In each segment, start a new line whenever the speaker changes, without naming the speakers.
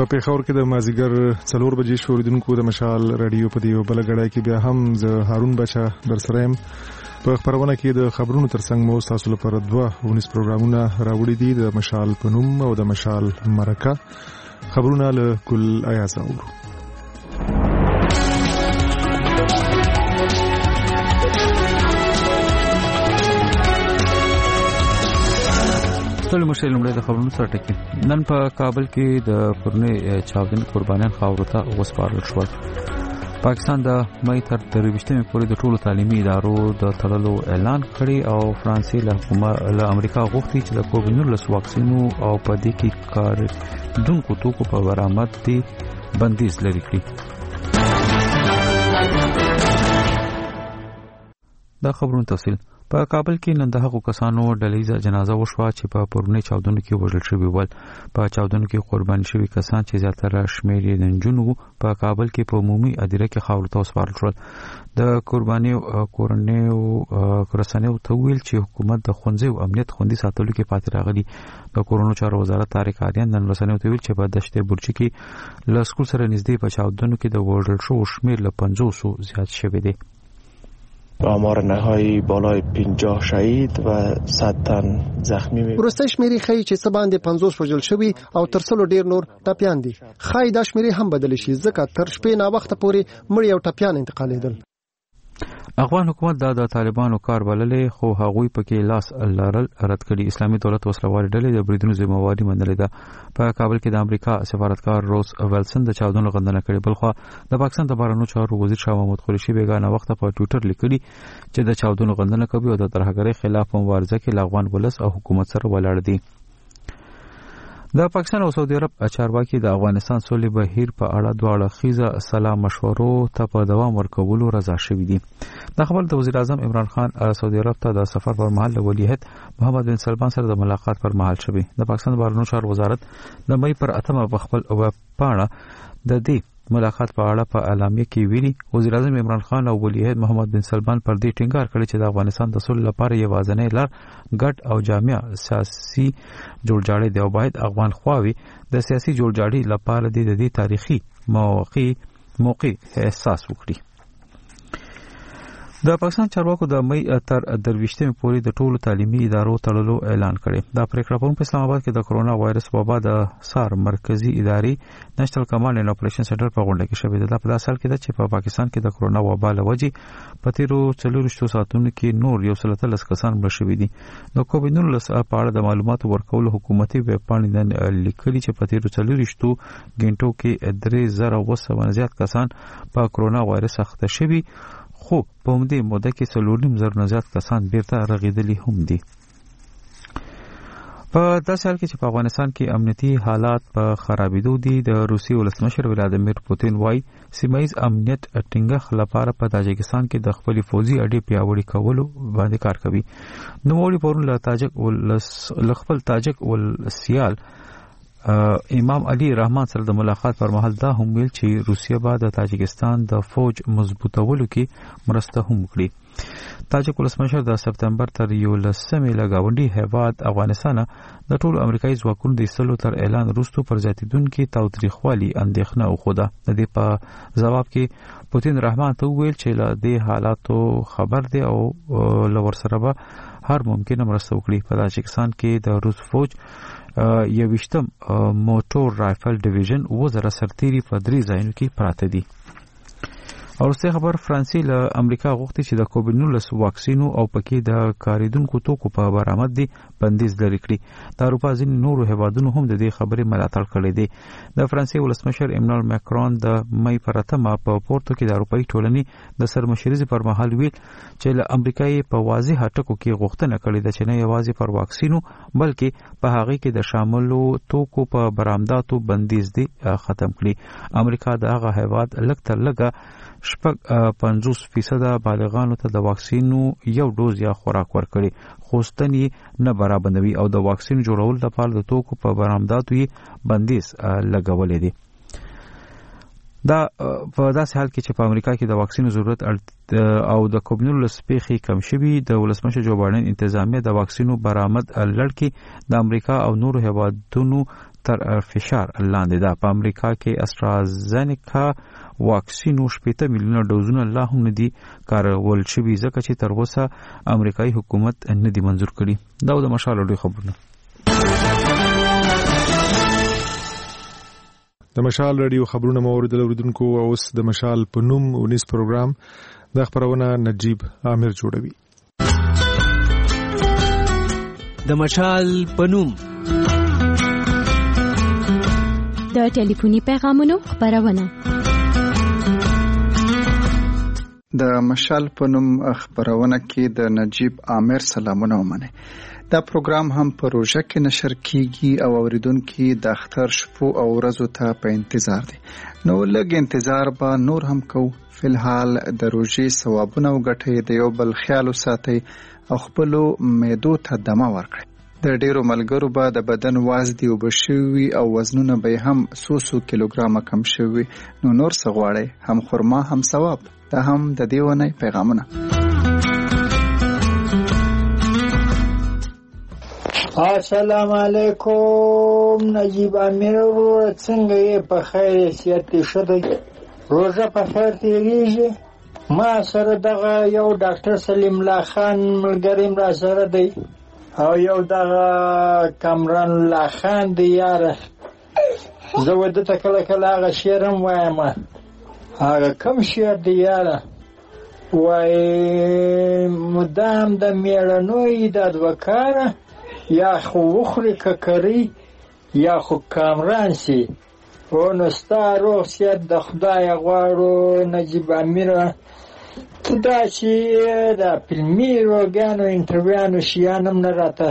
په پیښور کې د مازیګر 4 بجې شوریدونکو د مشال رادیو په دیو بل غړای کې بیا هم ز هارون بچا در سره يم په خبرونه کې د خبرونو ترڅنګ مو تاسو لپاره 2 پروګرامونه راوړي دي د مشال پنوم او د مشال مرکه خبرونه له کل ایاز اورو.
ټول مشر لمړی د خبرونو سره ټکی. نن په کابل کې د پرونی چاودنې قربانیان خاورو ته وسپارل شول. پاکستان د مې تر 23 پورې د ټولو تعلیمي ادارو د تړلو اعلان کړی او فرانسې له امریکا غوښتي چې د کووډ-19 واکسینو او په دې کې کارېدونکو توکو په برآمد دي بندیز لري کړي. دا خبرونه تفصیل په کابل کې نن د هغو کسانو ډلېزه جنازه وشوه چې په پرونی چاودنو کې وژل شوي ول. په چاودنو کې قرباني شوي کسان چې زیاتره شمېر یې د نجونو په کابل کې په عمومي اداره کې خاورو ته وسپارل شول. د قرباني کورنیو ته ویل چې حکومت د ښوونځي او امنیت خوندي ساتلو کې پاتې راغلی. د کورونو چارو وزارت طارق آریان نن رسنیو ته ویل چې په دشت برچی کې له سکول سره نږدې په چاودنو کې د وژل شوو شمېر له 500 زیات شوی دی.
آمار نهایی بالای 50 شهید و 100 تن زخمی می.
وروسته شمیرې ښیي چې څه باندې 50 وژل شوي او تر څلو ډیر نور ټپیان دي. ښایي دا شمیرې هم بدل شي ځکه تر شپې نا وخت پورې مړي او ټپیان انتقالېدل.
افغان حکومت د طالبانو کار بللې خو هغوی پکې لاس لرل رد کړي. اسلامي دولت وسلوال ډلې د بریدونو ذمہواری منلې ده. په کابل کې د امریکا سفارتکار روز ویلسن د چاودنو غندنه کړې. بلخو د پاکستان د بهرنیو چارو وزیر شاه محمود قریشي بیگانه وخت په ټوئیټر لیکلي چې د چاودنو غندنه کوي او د ترهګرۍ خلاف مبارزه کې له افغان ولس او حکومت سره ولاړ دي. د پاکستان او سعودي عرب چارواکي د افغانستان سولې بهیر په اړه دواړه خیزه سلا مشورو ته په دوام ورکولو رضا شوي دي. د خبر د وزیر اعظم عمران خان سعودي عرب ته د سفر پر مهال د ولی عهد محمد بن سلمان سره د ملاقات پر مهال شوی. د پاکستان بهرنیو چارو وزارت د مې پر 8 په خپل وپاڼه د دې ملاقات په اړه په اعلامیه کې ویلي وزیر اعظم عمران خان او ولی عهد محمد بن سلمان پر دې ټینګار کړی چې د افغانستان د صلح لپاره یوازینی لار ګډ او جامع سیاسي جوړجاړی دی او باید افغان خواوي د سیاسي جوړجاړي لپاره د دې تاریخي موقع احساس وکړي. د پاکستان چارواکو د مې تر 23 پورې د ټولو تعلیمي ادارو تړلو اعلان کړی. دا پریکړه په اسلام آباد کې د کرونا وایرس وبا د سار مرکزی ادارې نېشنل کمانډ اینډ اپریشن سنټر په غونډه کې شوې ده. په داسې حال کې ده چې په پاکستان کې د کرونا وبا لوجې په تیرو 24 ساعتونو کې نور 113 کسان مړ شوي دي. د کووډ-19 په اړه د معلوماتو ورکولو حکومتي ویب پاڼې لیکلي چې په تیرو 24 غنټو کې 3000 زیات کسان په کرونا وایرس اخته شوي خو په همدې موده کې 4.5 زیات کسان بیرته رغیدلي هم دي. په داسې حال کې چې په افغانستان کې امنیتي حالات په خرابېدو دي د روسي ولسمشر ولادیمیر پوتین وايي سیمایي امنیت ټینګښت لپاره په تاجکستان کې د خپل فوزي اډې پیاوړي کولو باندې کار کوي. نوموړي پرون له خپل تاجک ولسیال امام علي رحمان سره د ملاقات پر مهال دا هم ویل چې روسیه به د تاجکستان د فوج مضبوطولو کې مرسته هم وکړي. تاجک ولسمشر د سپتمبر تر 11 لګاونډي هیواد افغانستان د ټولو امریکایي ځواکونو د ایستلو تر اعلان وروسته پر زیاتیدونکو تاوتریخوالي اندېښنه وښوده. د دې په جواب کې پوتین رحمان ته ویل چې له دې حالاتو خبر دی او لور سره به هر ممکنه مرسته وکړي. په تاجکستان کې د روس فوج 21 موټور رایفل ډیویژن 2000 سرتیري په 3 ځایونو کې پراته دي. او ورسته خبر فرانسې له امریکا غوښتي چې د کووډ-19 واکسینو او پکې د کارېدونکو توکو په برآمد دي بندیز لري کړي. د اروپا ځینې نورو هیوادونو هم د دې خبرې ملاتړ کړې دي. د فرانسې ولسمشر ایمانوئل ماکرون د مې پر 8 په پورتو کې د اروپایي ټولنې د سرمشرۍ پر مهال ویل چې له امریکای په واضح ټکو کې غوښتنه کړې ده چې نه یوازې پر واکسینو بلکې په هغه کې د شاملو توکو په برآمداتو بندیز دي ختم کړي. امریکا د هغه هیواد لږ تر لږه 50% بالغانو ته د واکسینو یو ډوز یا خوراک ورکړي خو ستنې نه برابروي او د واکسین جوړولو لپاره د توکو په برآمداتو یې بندیز لګولې دي. دا په داسې حال کې چې په امریکا کې د واکسینو ضرورت او د کووډ-19 پیښې کم شوي د ولسمشر جو بایدن انتظامیه د واکسینو برآمد لړ کې د امریکا او نورو هیوادونو تر فشار لاندې ده. په امریکا کې استرازینیکا واکسین 80 میلیونه ډوزونه لا هم ندي کارول شوي ځکه چې تر اوسه امریکایي حکومت ندي منزور کړي. دا د مشال ډېر خبرونه.
د مشال رادیو خبرونه موریدل اوریدونکو. اوس د مشال په نوم 19 پروګرام د خبرونه نجیب عامر جوړوي.
د مشال په نوم
د ټلیفوني پیغامونو خبرونه.
د مشال په نوم خبرونه کې د نجیب عامر سلامونه ومنه. دا پروګرام هم په روژه کې نشر کیږي او اوریدونکو د اختر شپو او ورځو ته په انتظار دي. نو لږ انتظار به نور هم کو. فلحال د روژې ثوابونه وګټئ، د یو بل خیال وساتئ او خپل معدو ته دمه ورکړئ. د ډیرو ملګرو به د بدن وزن وبشوي او وزنونه به هم 100 کیلوګرام کم شوي. نو نور څه غواړئ؟ هم خرما هم ثواب. دا هم د دیونه پیغامونه.
السلام علیکم. نجیب امیر ورور څنګه یې؟ په خیر صحت ښه دی؟ روژه په خیر تیریږي؟ ما سره دغه یو ډاکټر سلیم الله خان ملګری را سره دی او یو دغه کامران الله خان دی. یاره زه ودته کله کله هغه شعر هم وایم. هغه کوم شعر دی یاره؟ وایي مدام د میړنوی د دوکاره یا خو وخوري ککري یا خو کامران سي. او نو ستا روغ صحت د خدای غواړو نجیب امیره. ته دا چې د فلمي روګانو انټرویانو شیان هم نه راته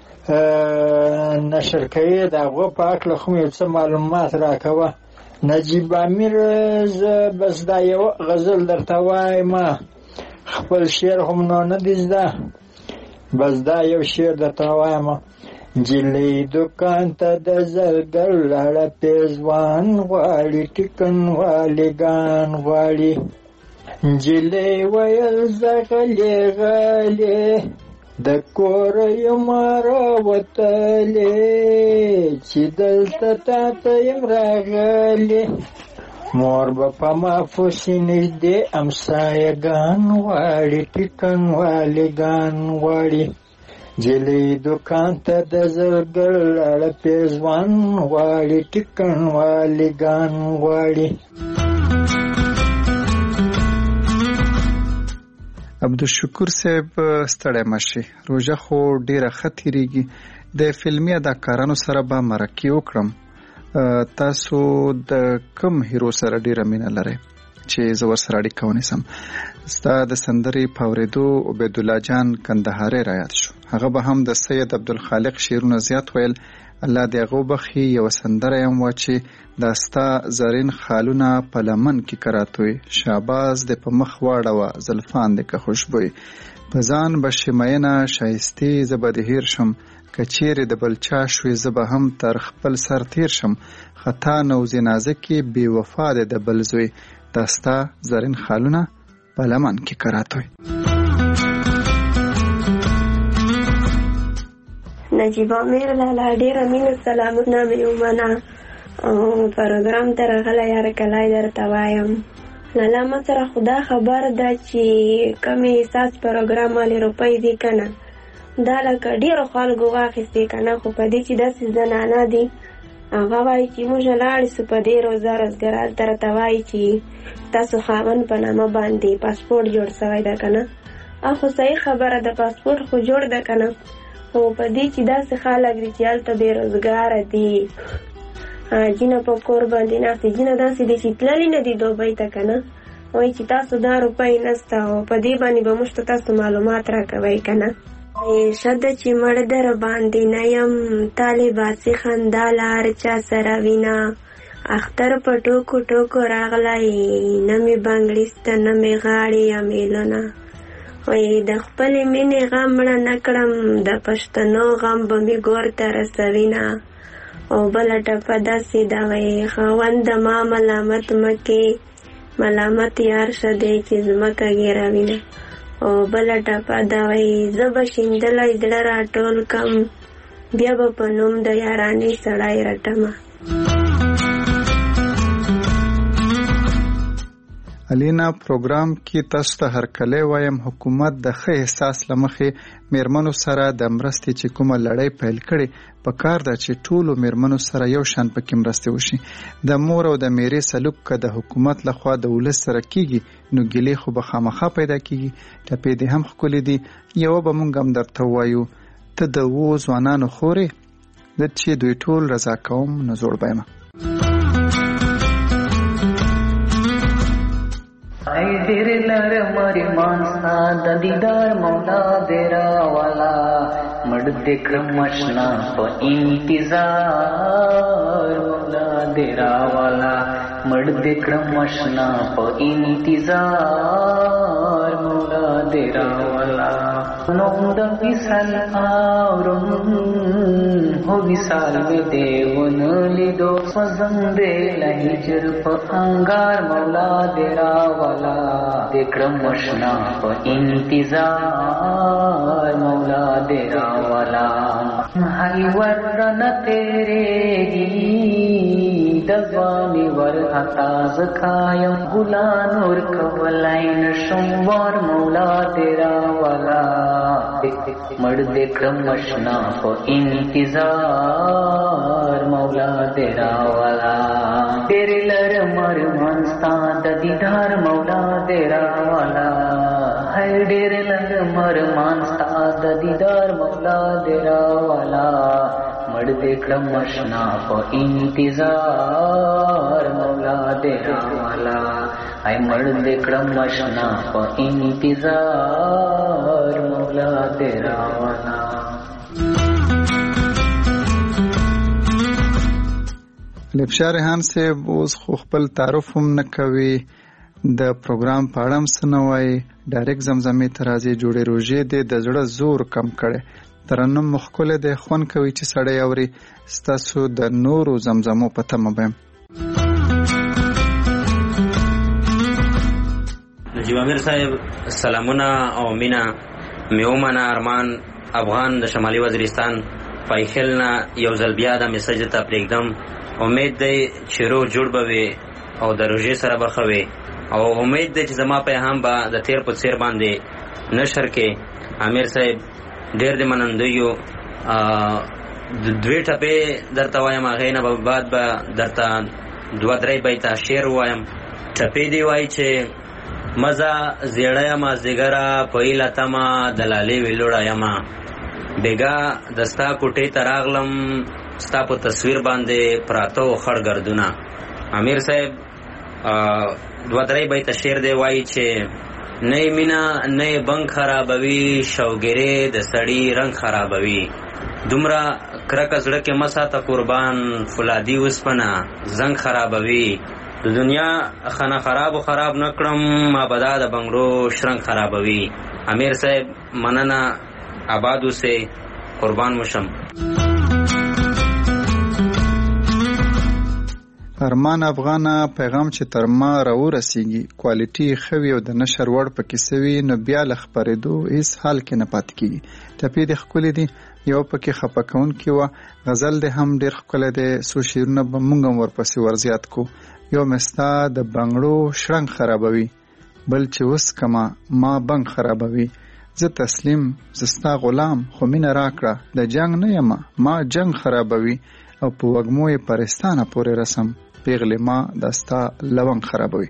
نشر کوې، د هغو په هکله خو یو څه معلومات راکوه. نجیب امیر زه بس دا یو غزل درته وایم، خپل شعر هم نو نه دی زده، بس دا یو شعر درته وایم. جلی دکان ته د زرګر لاړه پیزوان غواړي، ټکن والیګان غواړي. جلی ویل زه غلی غلی د کور یم راوتلی، چې دلته تا ته یم راغلی. مور به په ما پسې نږدې امسایګان غواړي، ټکن والیګان غواړي. جلی دکان ته د زرګر لاړه پیزوان غواړي، ټکن والیګان غواړي.
عبدالشکور صاحب ستړی مشي، روژه خو ډیره ښه تیریږي. د فلمي اداکارانو سره به مرکې وکړم. تاسو د کوم هیرو سره ډیره مینه لرئ چې زه ورسره اړیکه ونیسم؟ ستا د سندرې په اورېدو عبید الله جان کندهاري را یاد شو. هغه به هم د سید عبدالخالق شعرونه زیات ویل. الله دې هغه وبخي. یوه سندره یې هم وه چې دا ستا زرین خالونه په لمن کې کراتوی، شهباز دې په مخ واړوه، زلفان دې که خوشبوی، په ځان به شي مینه شایستې، زه به دې هیر شم، که چیرې د بل چا شوې زه به هم تر خپل سر تیر شم، خطا نوزې نازکې بې وفا دې د بل زوی، دا ستا زرین خالونه په لمن کې کراتوی.
نجیب امیر لالا ډیره مینه سلامونه مې ومنه او پروګرام ته راغلی یاره کلی درته وایم. لالا ما سره خدا خبر ده چې کمې ساس پروګرام والی روپۍ دي که نه، دا لکه ډېرو خلکو واخیستې که نه، خو په دې چې داسې زنانه دي هغه وایي چې موږ لاړې سو په دې روزه روزګار ته راته وایي چې تاسو خاوند په نامه باندې پاسپورټ جوړ سوی ده که نه. خو صحیح خبره ده، پاسپورټ خو جوړ ده که نه، خو په دې چې داسې خلک دي چې هلته بې روزګاره دي، جینه په کور باندې ناستې، جینه داسې دي چې تللي نه دي دوبۍ ته که نه، وایي چې تاسو دا روپۍ نسته او په دې باندې به موږ ته تاسو معلومات راکوئ که نه. ښه ده چې مړ در باندې نه یم، طالباسي خندا لار چا سره وینا، اختر په ټوکو ټوکو راغلی، نه مې بنګړیسته نه مې غاړې یا میلونه، وایي د خپلې مینې غم مړه نه کړم، د پښتنو غم به مې ګور ته رسوینه. او بله ټپه داسې ده وایي خاوند ما ملامت مکې، ملامت یار شه دی چې ځمکه ګیروینه. او بله ټپه ده وایي زه به شیندلی زړه راټول کم، بیا به په نوم د یارانې سړی رټمه.
الینا پروګرام کې تاسو ته هرکلی وایم حکومت د ښه احساس له مخې میرمنو سره د مرستې چې کومه لړۍ پیل کړې په کار ده چې ټولو میرمنو سره یو شان پکې مرستې وشي. د مور او د میرې سلوک که د حکومت لخوا د ولس سره کیږي نو ګیلې خو به خامخا پیدا کیږي. ټپې دې هم ښکلې دي. یوه به مونږ هم درته ووایو ته د 7 ځوانانو خورې زه چې دوی ټول رضا کوم نو زوړ به یم.
ای ډېر لرم ارمانستا د دیدار مولا دې راوالا مړ دې کړم اشنا په انتظار مولا دې راوالا مړ دې کړم اشنا په انتظار مولا دې راوالا نو د وصال اورم هو وصال مې دیون لیدو سوزم دې لهجر په انګار مولا دې راوالا دکرم مشنا په انتظار مولا دې راوالا هاي ورن تیرېږي د ځواني ور عطا زکایم ګلان ور کولای نشم ور مولا دې راوالا مړ دکرم مشنا په انتظار مولا دې راوالا ډېر لرم ارمانستا د دیدار مولا دې راوالا هر ډېر لرم ارمانستا د دیدار مولا دې راوالا مړ دې کړم اشنا په انتظار مولا دې راوالا ای مړ دې کړم اشنا په انتظار مولا دې راوالا.
لبشا ریحان صاحب اوس خو خپل تعارف هم نه کوي د پروګرام په اړه هم څه نه وایي ډایرکټ زمزمې ته راځي جوړې روژې دی د زړه زور کم کړی ترنم مو ښکلی دی خوند کوي چې سړی اوري ستاسو د نورو زمزمو په تمه به یم.
نجیب امیر صاحب سلامونه او مینا مې ومنه ارمان افغان د شمالي وزیرستان پایخیل نه یو ځل بیا دا میسج ته پرېږدم. امید دی چې روح جوړ به وي او د روژې سره به ښه وي او امید دی چې زما پیغام به د تیر په څیر باندې نشر کې. امیر صاحب ډېر دې منندوی یو. دوې ټپې درته وایم هغې نه بعد به درته 2-3 بیته شعر ووایم. ټپې دې وایي چې مزه زیړه یمه زیګره په ایله تمه دلالې ویلوړه یمه بیګا د ستا کوټې ته راغلم ستا په تصویر باندې پراته و خړ ګردونه. امیر صاحب 2-3 بیته شعر دی وایي چې نه مینا نه بنګ خرابوي شوګیرې د سړی رنگ خرابوي دومره کرکه زړه کې مساته قربان فولادي وسپنه زنګ خرابوي د دنیا خانه خراب نکړم ما بدا د بنگلو شرنګ خرابوي. امیر صاحب مننه آبادو سے قربان مشم.
ارمان افغانه پیغام چې تر ما راورسیږي کوالټي خوي او د نشر وړ پکې سوي نو بیا ل خبرېدو هیڅ حال کې نه پات کیږي. ټپې د خپل دي یو پکې خپکون کې و غزل د هم ډېر خپل دي سو شیرونه به مونږ ورپسې ورزيات کو. یو مستا د بنگړو شرنګ خرابوي بل چې وس کما ما بنګ خرابوي زه تسلیم زستا غلام خو مين راکړه د جنگ نه یم ما جنگ خرابوي او په وګمو یې پرستانه پورې رسم پیغله ما دستا لونګ خرابوي.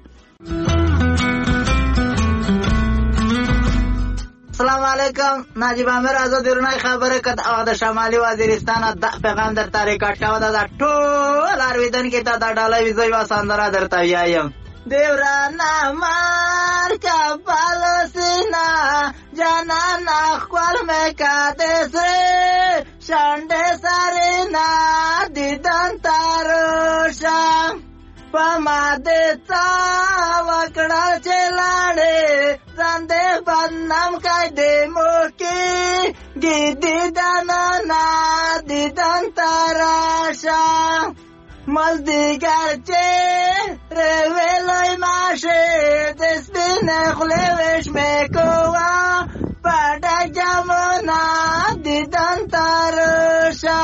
السلام علیکم ناجیب امیر آزاد ورنای خبره کد او د شمالي وزیرستان د پیغام در تاریخ کاټاو د ټول ارویدن کې ته د ډالۍ ویزوي وساندرا درته یایم دیورانا مار کا پالسینا جانانا خپل مې کاته سره شانډه سرینا دیدن تاروشا پما دیتا وکړه چلاړې زنده بنام کای دې موکی گیدی دانا دیدن تاراشا مزدیگر چه رویلوی ماشه دستی نخلوش میکوا پادا جمونا دیدن تاراشا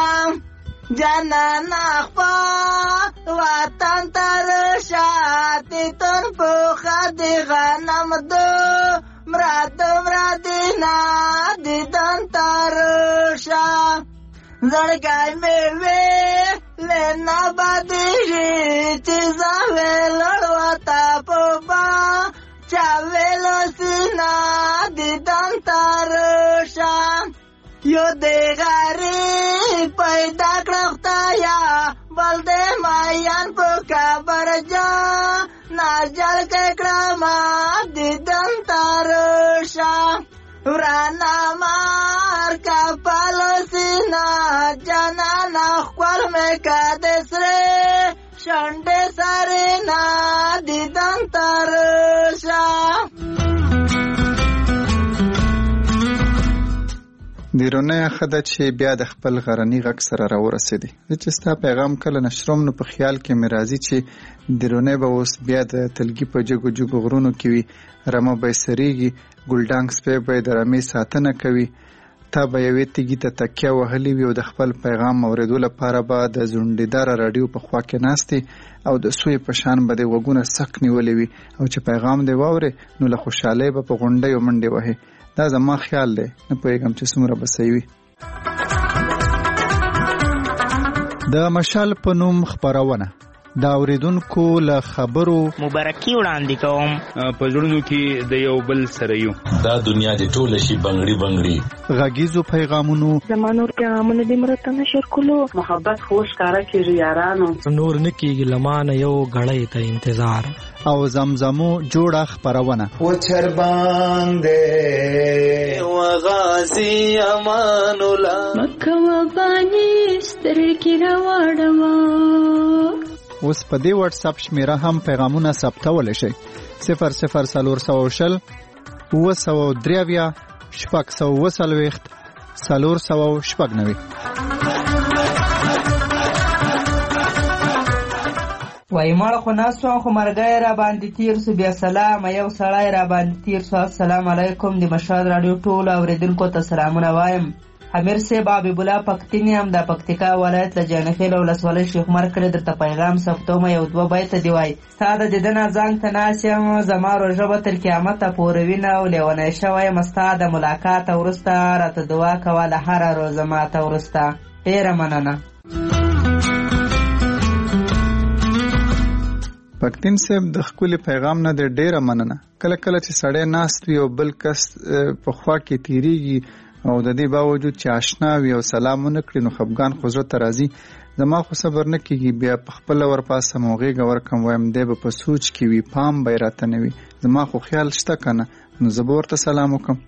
جانان خپا وطن تر شاتی تن پوخا دی غنم دو مراد مرادینا دیدن تر شا زړګای مې وې لینا بدیږي چې زاوې لړوتا پوبا چاویل سینا دیدن تر شا یو دی غاری پیدا کړختا بل دې مایان په کبر جا ناجل کړما دیدن تر شا ورانا مار کا پالسینا جانا خپل مې کا دسره شنډه سره نا دیدن تر شا.
دیرونه خدای چې بیا د خپل غرنی غږ سره راورسېدي چې ستا پیغام کله نشروم نو په خیال کې مې راځي چې دیرونه به اوس بیا د تلګي په جګو جګو غرونو کې وي رمه به سریږي ګلډانګ سپی به د رمې ساتنه کوي تا به یوې تیږې ته تکیه وهلې وي او د خپل پیغام اورېدو لپاره به د ځونډیداره راډیو په خوا کې ناستې او د سوی په شان به د غوږونه سک نیولې وي او چې پیغام دې واورې نو له خوشحالۍ به په غونډیو منډې وهې. دا زما خیال دی نه پوهېږم چې څومره به صحیح وي. د مشال په نوم خپرونه دا اوریدونکو له خبرو
مبارکي وړاندې کوم
په زړونو کې د یو بل سره یو دا دنیا دې ټول شي بنگړي بنگړي
غږیزو پیغامونو
زمانور پیغامونه دې مرته نشر کولو محبت خوش کارا کیږي یارانو
نور نکیږي لمانه یو غړې ته انتظار
او زمزمو جوړه خپرونه
و چر باندې و غازی امان الله
مکه و بانی سترګې راوړم.
اوس په دې واتس اپ شمیره هم پیغامونه ثبتول شي 00440 903 440 490.
وای مړ خو ناسو خو مرګای را باندې تیر سو بیا سلام یو سړی را باندې تیر سو السلام علیکم د مشهد رادیو ټول اوریدونکو ته سلامونه وایم. امیر صاحب حبیب الله پختینی هم د پکتیکا ولایت له جانخیل ولسوالۍ شیخ عمر کړی درته پیغام ثبتوم یو دوه بیت دی وای تا د ددنه ځان ته ناسم زما روژه به تر قیامت پورې وینه او لیونی شوی مستا د ملاقات ورسته راته دعا کوله هره روزه ماته ورسته. ډیره مننه.
پښتین صاحب د خپل پیغام نه ډیره مننه. کله کله چې سړی ناست وي او بل کس په خوا کې تیریږي او د دې باوجود چې آشنا وي او سلام ونه کړي نو خفګان خو زړه ته راځي. زما خو صبر نه کېږي بیا په خپله ورپاسم او غېږه ورکړم وایم دی به په سوچ کې وي پام به یې راته نه وي زما خو خیال شته که نه نو زه به ورته سلام وکړم.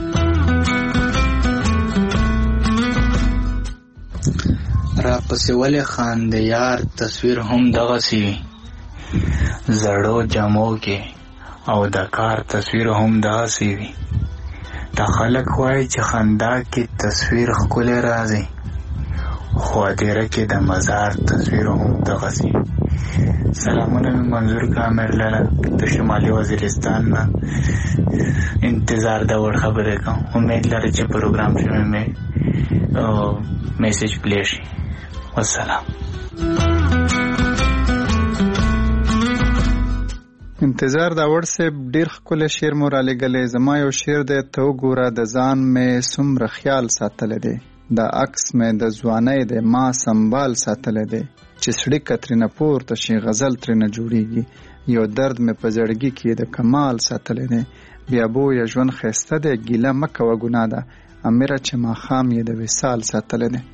راپسې ولې خاندې یار تصویر هم دغسې وي زړو جمو کې او د کار تصویر هم دغسې وي. دا خلک وایي چې خندا کې تصویر ښکلی راځي خو هدیره کې د مزار تصویر هم دغسې. سلامونه مې منظور کامر لاله د شمالي وزیرستان نه انتظار د وړ خبرې کوم. امید لري چې پروګرام کې مې میسج پلی شي. والسلام.
انتظار دا وړسه ډیر ښکلی شعر مو را لېږلی. زما یو شعر دی ته وګوره د ځان مې څومره خیال ساتلی دی دا عکس مې د ځوانۍ دی ما سنبال ساتلی دی چې سړي ترېنه پورته شي غزل ترېنه جوړیږي یو درد مې په زړګي کې د کمال ساتلی دی بیا بویه ژوند ښایسته دی ګیله مه کوه ګناه ده امیره چې ماښام یې د وصال ساتلی دی.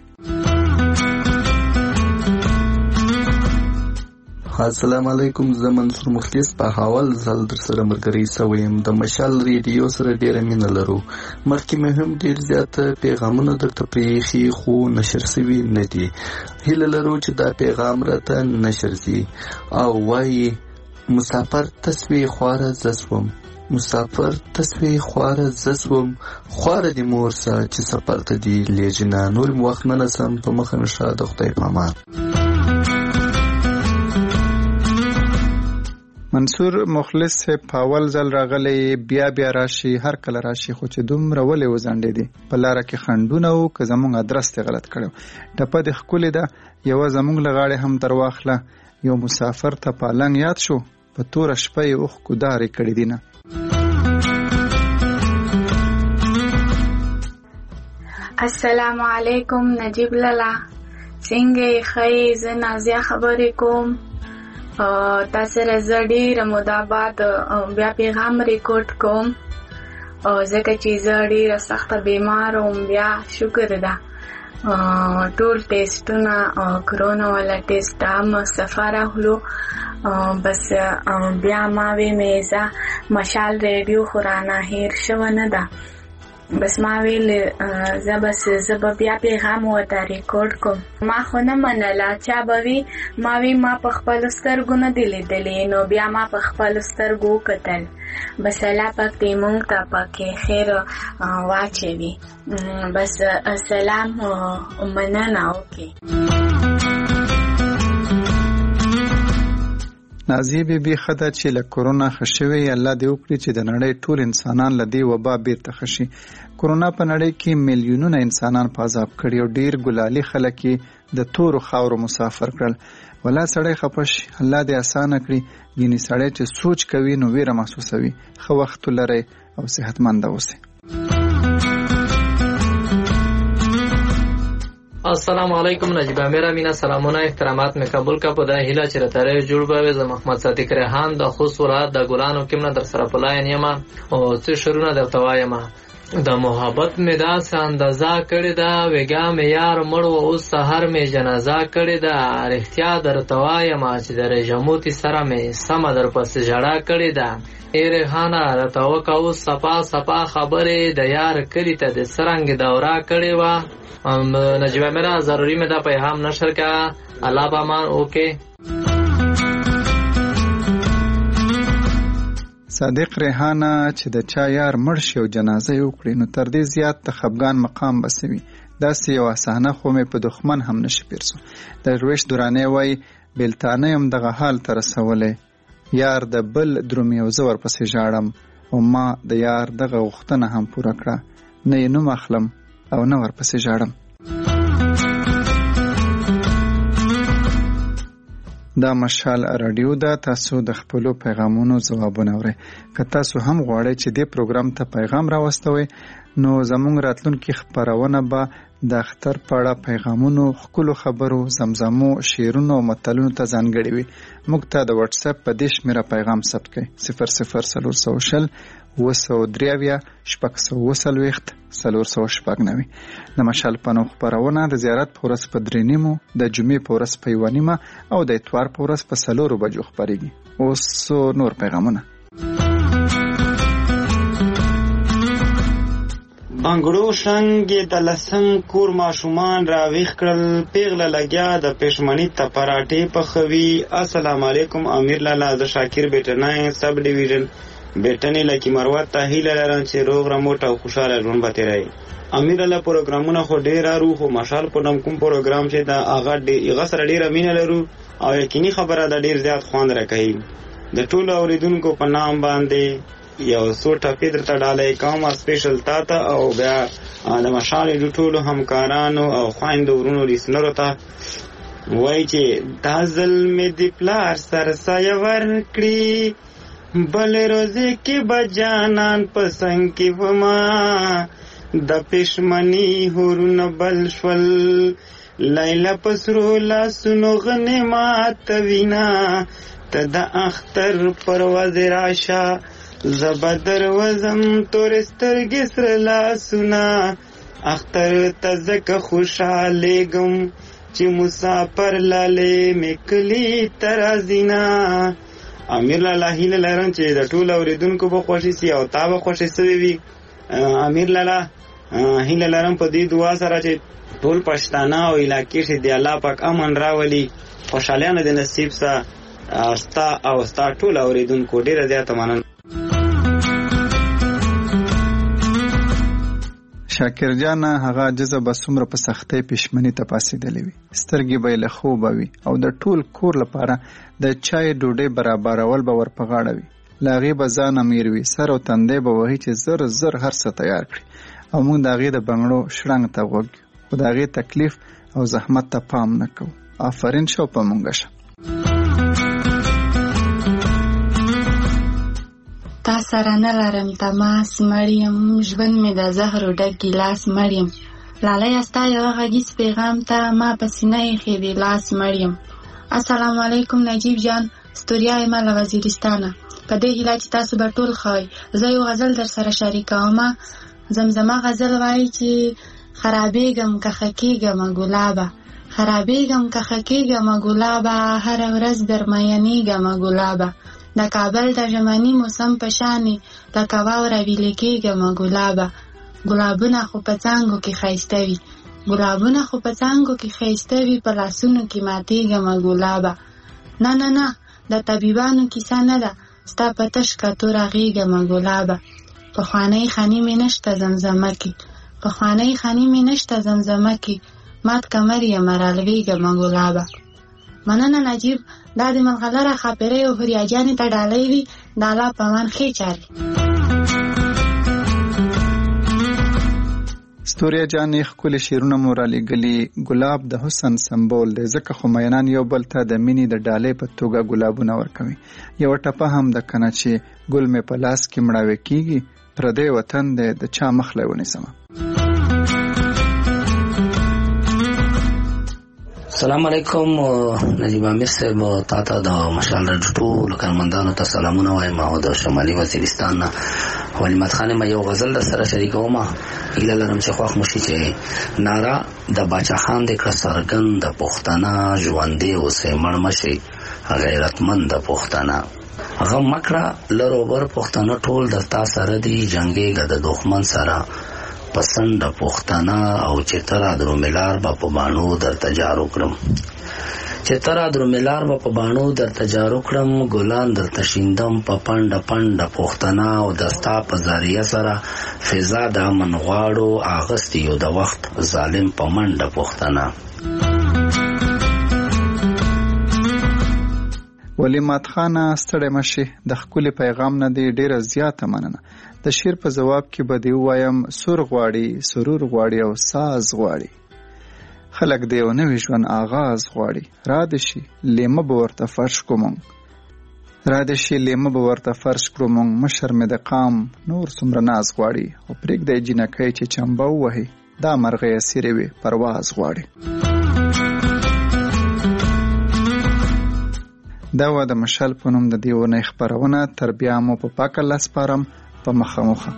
السلام علیکم. زه منصور مخلص په حوال ځل در سره ملګری سوی یم. د مشال ریډیو سره ډیره مینه لرو. مخکې مې هم ډیر زیاته پیغامونه درته پرېښي خو نشر سوي نه دي. هیله لرو چې دا پیغام راته نشر شي. او وایي مسافر تسوی خواره زسوم مسافر تسوی خواره زسوم خواره دی مورسا چې سفر ته دی لیجنه نور وخت نه نسم په مخه نشه د خدای په امان.
منصور مخلص په اول ځل راغلی بیا راشي هر کله راشي خو چې دومره ولې وزنډې دي په لاره کې خنډونه او که زمونږ ادرس ته غلط کړو ټپه د ښکلې ده یو زمونږ لغاړې هم تر واخله یو مسافر ته پالنګ یاد شو په تور شپه یې اوخ کودارې کړې دي نه.
السلام علیکم نجیب لالا څنګه خی زه نازیه خبرې کوم تاسو راځه ډېره موده بعد بیا پیغام ریکارډ کوم ځکه چې زه ډېره سخته بیمار وم بیا شکر ده ټول ټیسټونه کرونا والا ټیسټ هم صفا راغلو بس بیا ما وی میزه مشال ریډیو خو رانه هیر شوه نه ده بس ما ویل زه به بیا پیغام ورته ریکارډ کوم ما خو نه منله چا به وي ما وی ما په خپلو سترګو نه دي لیدلې نو بیا ما په خپلو سترګو وکتل بس الله پاک دې مونږ ته پکې خیر واچوي بس سلام مننه وکړي.
نازیه بیبي خدا چې له کورونا خښوي الله دې وکړي چې د نړۍ ټول انسانان له دې وبا بیرته خشي. کورونا په نړۍ کې میلیونونه انسانان په عذاب کړي او ډیر ګلالي خلک د تورو خاورو مسافر کړل. ولا سړی خپش الله دې اسانه کړي ګینه سړی چې سوچ کوي نو ویره محسوسوي. خو وخت لري او صحتمند اوسئ.
السلام علیکم نجیب میرا مینا سلامونه احترامات می قبول کا په د هیله چې راتره جوړ به ز محمد صادق ریحان د خوست ولایت د ګلانو کې من در سره پلای نیمه او څه شرونه د توایمه د محبت می دا اندازا کړی دا وګا می یار مړ او سحر می جنازه کړی دا اړتیا در توایمه چې در جموتی سره می سم در پس جړه کړی دا ای ریحانه راتوکا او صفا خبره د یار کړی ته د سرنګ دورا کړی وا نجیب میرا ضروری میں دا پیغام نشر کا اللہ بامان اوکے.
صادق ریحانه چې د چا یار مړ شي او جنازه یې وکړي نو تر دې زیات د خفګان مقام بسوي. داسې یو اسانه خو مې په دښمن هم نشي پیرسو. درویش دورانه وای بلتانه هم دغه حال ته رسولی یار د بل درومي او زور پسې ژاړم او ما د یار دغه غوښتنه هم پوره کړه نه یې نوم اخلم او نه ورپسې ژاړم. دا مشال رادیو ده تاسو د خپلو پیغامونو ځوابونه اورئ. که تاسو هم غواړئ چې دې پروګرام ته پیغام راوستوئ نو زموږ راتلونکي خپرونه به د اختر په اړه پیغامونو ښکلو خبرو زمزمو شعرونو او متلونو ته ځانګړې وي. موږ ته د واتساپ په دې شمېره پیغام ثبت کړئ 00420 903 640 490. د مشال پنو خپرونه د زیارت په ورځ په 3:30 د جمعې په ورځ په 1:30 او د اتوار په ورځ په 4 بجو خپرېږي. اوس نور پیغامونه.
بنګړو شنګې د لسم کور ماشومان راویښ کړل پیغله لګیا د پښمنۍ ته پراټې پخوي. السلام علیکم امیر لالا د شاکر بیٹنای سب ډیویژن بیٹنې لکه مروت ته هیله لرم چې روغ رموټ او خوشاله ژوند به تیرئ. امیر لالا پروګرامونه خو ډېر ارو خو مشال په نوم کوم پروګرام چې د هغه سره ډېره مینه لرو او یقیني خبره ده ډېر زیات خوند راکوي. د ټولو اوریدونکو په نام باندې یو څو ټپې درته ډالۍ کوم سپیشل تا ته او بیا د مشال د ټولو همکارانو او خویندو ورونو لیسنرو ته وایي چې دا ځل مې د پلار سره سایه ورکړي بل روزه کې بجانان پسنګ کې وما د پښمنی هورونه بل شول لیلا پسرو لاسونو غنیمات وینا ته د اختر پرواز راشه زبدر وزم تور سترګې سره لاسونه اختر ته ځکه خوشاله ګم چې مسافر لاله میکلی ترازینا. امیر لالا هیله لرم چې د ټول اوریدونکو به خوشي سي او تا به خوشي سوي وي. امیر لالا هیله لرم په دې دعا سره چې ټول پښتانه او علاقې چې د الله پاک امن راولي خوشالیانه د نصیب سره ستا ټول اوریدونکو ډیره زیاته مننه.
شاکر جان هغه عجزه به څومره په سختۍ پښمنۍ ته پاسېدلې وي، سترګې به یې له خوبه وي او د ټول کور لپاره د چای ډوډۍ برابرول به ور په غاړه وي. له هغې به ځان امیر وي، سر او تندی به وهي چې زر زر هر څه تیار کړي او موږ د هغې د بنګړو شړنګ ته غوږ یو، خو د هغې تکلیف او زحمت ته پام نه کوو. آفرین شو په مونږ شه.
تا سره نه لرم تماس مړیم، ژوند مې د زهرو ډک ګیلاس مړیم. لالیه ستا یوه غږیز پیغام ته ما په سینه ایښی دی لاس مړیم. السلام علیکم نجیب جان، ستوریا یم له وزیرستانه. په دې هیله چې تاسو به ټول ښه وئ. زه یو غزل در سره شریکومه. زمزمه غزل وایي چې خرابېږم که ښه کېږمه ګلابه، خرابېږم که ښه کېږمه ګلابه، هره ورځ در میینېږمه ګلابه. د کابل د ژمني موسم په شانې لکه واوره ویلې کېږمه ګلابه. ګلابونه خو په څانګو کې ښایسته وي، ګلابونه خو په څانګو کې ښایسته وي، په لاسونو کې ماتېږمه ګلابه. نه نه نه د طبیبانو کیسه نه ده، ستا په تش کتو راغېږمه ګلابه. پخوانۍ خاني مې نشته زمزمه کې، پخوانۍ خاني مې نشته زمزمه کې، مات کمر یم رالوېږمه ګلابه. مننه نجیب، دا د ملغلره خاپیرۍ او هوریاجانې ته ډالۍ وي. د الله په امان ښې چارې.
ستوریا جانې ښکلي شعرونه مو رالیږلي. ګلاب د حسن سمبول دی، ځکه خو مینان یو بل ته د مینې د ډالۍ په توګه ګلابونه ورکوي. یوه ټپه هم ده کنه چې ګل مې په لاس کې مړاوې کېږي، پردی وطن دی د چا مخلی ونیسمه.
السلام علیکم نجیب امیر صاحب، تا ته د مشال راډیو ټولو کارمندانو ته سلامونه وایم او د شمالي وزیرستان نه ولیمت خان یم. یو غزل در سره شریکوم، هیله لرم چې خوښ مو شي. چې ناره د باچا خان دې کړه څرګند د پښتانه، ژوندی اوسئ مړ مه شئ غیرتمند د پښتانه. غم مه کړه لر او بر پښتانه ټول در تا سره دي، جنګېږه د دښمن سره پسند پښتانه. او چې تر ادروملار به په باڼو درته جارو کړم، چې تر ادروملار به په باڼو درته جارو کړم، ګلان درته شیندم په پنډه پنډه پښتانه. او دستا په ذریعه سره فضا د امن غواړو، اغستی یو د وخت ظالم په منډه پښتانه.
ولیمات خانه ستړی مشي، د ښکلي پیغام نه دی ډیره زیاته مننه. د شعر په جواب کې به دی ووایم سور غواړي، سرور غواړي او ساز غواړي. خلک د یو نوي ژوند آغاز غواړي. را دې شي لیمه به ورته فرش کړو مونږ، را دې شي لیمه به ورته فرش کړو مونږ. مشر مې د قام نور څومره ناز غواړي، او پرېږدی جینکۍ چې چمبه ووهي، دا مرغۍ اسیرې وي پرواز غواړي. دا وه د مشال په نوم د دې اونۍ خپرونه. تر بیا مو په پاک الله سپارم. په مخه مخه.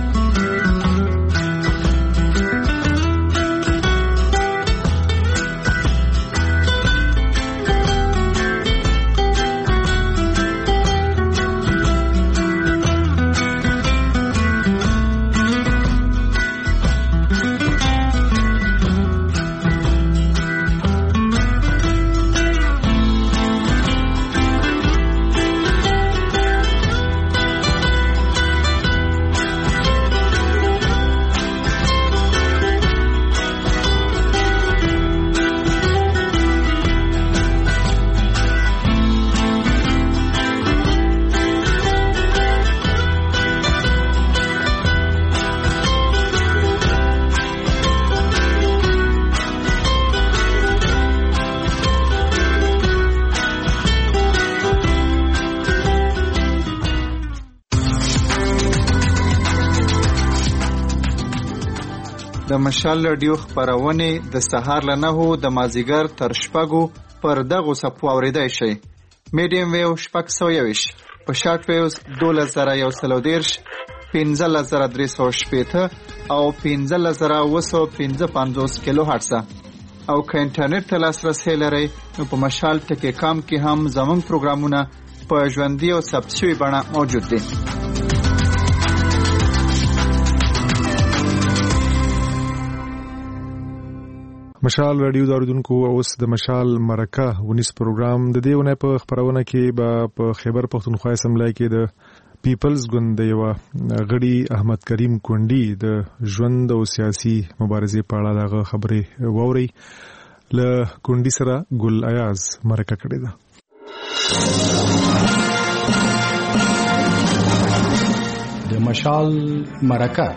د مشال راډیو خپرونې د سهار له 9 د مازیګر تر 6 پر دغو څپو اورېدای شئ. میډیم ویو 621 په شارټ ویوز 2130 15380 او 15755 کیلو هرتز. او که انټرنیټ ته لاسرسی لرئ نو په مشال ټکی کام کې هم زموږ پروګرامونه په ژوندۍ او ثبت شوي بڼه موجود دي.
مشال رادیو داردونکو اوس د مشال مرکه ونیس پروګرام د دې ونه په خبرونه کې په خیبر پښتونخوا اسمبلی کې د پیپلز ګوند د یو غړي احمد کریم کونډي د ژوند او سیاسي مبارزې په اړه دغه خبرې ووري. له کونډي سره ګل ایاز مرکه کړې ده.
د مشال مرکه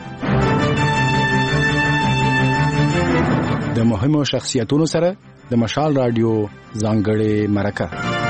د مهمو شخصیتونو سره د مشال رادیو ځانګړې مرکه.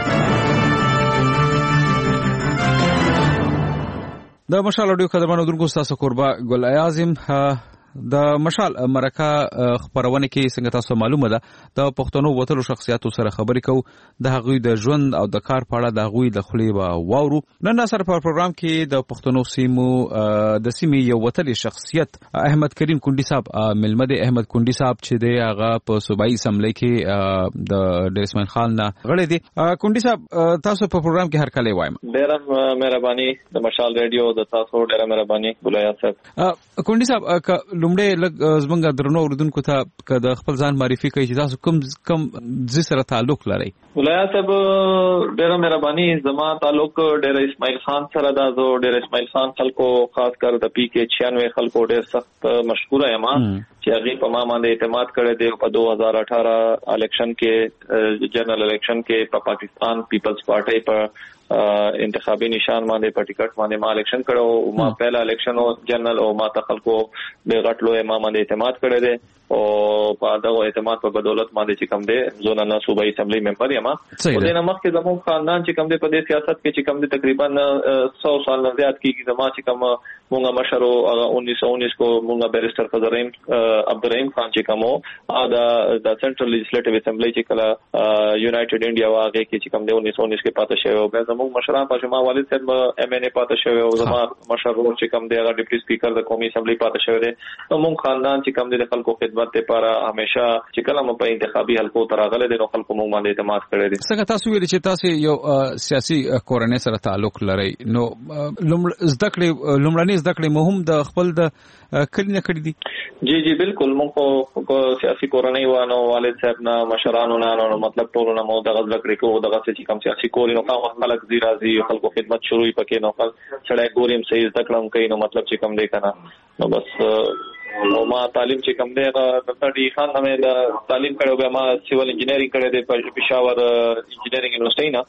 د مشال رادیو قدرمنو درنو تاسو قربا ګل ایازم د مشال مرکه خبرونه کې څنګه تاسو معلومه ده د پښتنو وتلو شخصیتو سره خبرې کوو د هغوی د ژوند او د کار په اړه د هغوی د خولې واورو. نن سره په پروګرام کې د پښتنو سیمو د سیمې یو وتلي شخصیت احمد کریم کونډي صاحب ملمه د احمد کونډي صاحب چې دی هغه په صوبایي اسمبلی کې د ډیر اسماعیل خان نه غړی دی. کونډي صاحب تاسو په پروګرام کې هر کله وایم.
ډیره مهرباني د مشال ریډیو د تاسو ډیره مهرباني ګلیا صاحب.
کونډي صاحب لومړی لږ زمونږ درنو اوریدونکو ته د خپل ځان معرفي کوي چې تاسو کوم ځای سره تعلق لرئ.
ګلیا صاحب ډیره مهرباني. زما تعلق ډیر اسماعیل خان سره ده. زه ډیر اسماعیل خان خلکو خاص کر د پی کې 96 خلکو ډیر سخت مشکور یم چې هغه په ما باندې اعتماد کړی دی. په 2018 الیکشن کې جنرال الیکشن کې په پاکستان پیپلز پارټي په انتخابي نشان باندې په ټیکټ باندې ما الیکشن کړو. ما پہلا الیکشن او جنرال او ما تخلکو به غټلو ما باندې اعتماد کړی دی او په دغه اعتماد په بدولت باندې چې کوم دی زونه نه صوبایي اسمبلی ممبر یم. او د نمخ کې زموږ خاندان چې کوم دی په دې سیاست کې چې کوم دی تقریبا 100 سال نه زیات کېږي. زما چې کوم مونږه مشرو 1919 کو مونږه بیرستر فضریم عبدالرحیم خان چې کومو د سنټرل لیجسلیټیو اسمبلی چې کله یونایټډ انډیا واغې کې چې کوم دی 1919 کې پاتې شوی او به زموږ مشران په شما والد صاحب ایم ان ای پاتې شوی او زما مشر چې کوم دی هغه ډیپټي سپیکر د قومي اسمبلی پاتې شوی دی. نو مونږ خاندان چې کوم دی د خلکو خدمت لپاره همیشه چې کله مو په انتخابي حلقو تراغله دي نو خلکو مونږ باندې اعتماد کړی دی.
څنګه تاسو ویل چې تاسو یو سیاسي کورنۍ سره تعلق لرئ نو لومړنۍ زده کړې مهم د خپل د کلی نه کړې دي؟
جی بالکل. مونږ په سیاسي کورنۍ وانه والد صاحب نه مشرانو نه نو مطلب ټول نه مو دغه زده کړې کوو دغه چې کوم سیاسي کوري نو خلک زی راځي خلکو خدمت شروع پکې نو سړی کوریم صحیح زده کړم کوي نو مطلب چې کوم دی کنه نو بس نو ما تعلیم چې کوم دی د ډي خان نامه د تعلیم کړو به ما سیول انجینیرینګ کړی دی په پېښور انجینیرینګ یونیورسيټي نه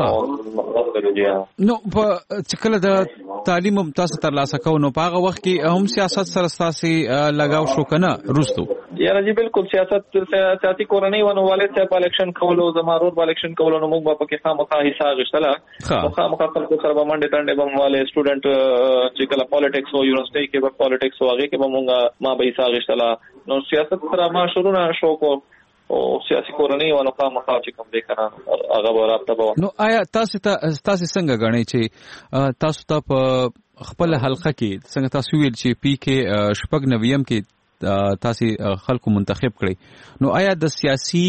نو په چکله د تعلیم تاسو ترلاسه کوو نو په هغه وخت کې هم سیاست سره تاسو لگاو شو کنه روستو؟
یاره جی بالکل سیاسي کورنۍ ونه والد صاحب الیکشن کولو زمارو الیکشن کولو نو موږ په کې خامخا حصہ غشتله خامخا خلکو سره باندې تانډه بم والے سټوډنټ چې کله پالیټکس او یونیورسيټي کې په پالیټکس واغې کې موږ ما به حصہ غشتله نو سیاست سره ما شروع نه شو کو او سیاسي کورنۍ ونه خامخا چې کوم دی کنه هغه ورابطه به
نو آیا تاسو څنګه غنئ چې تاسو ته په خپل حلقه کې څنګه تاسو ویل چې پی کې شپږ نویم کې تاسو خلکو منتخب کړي نو آیا د سیاسي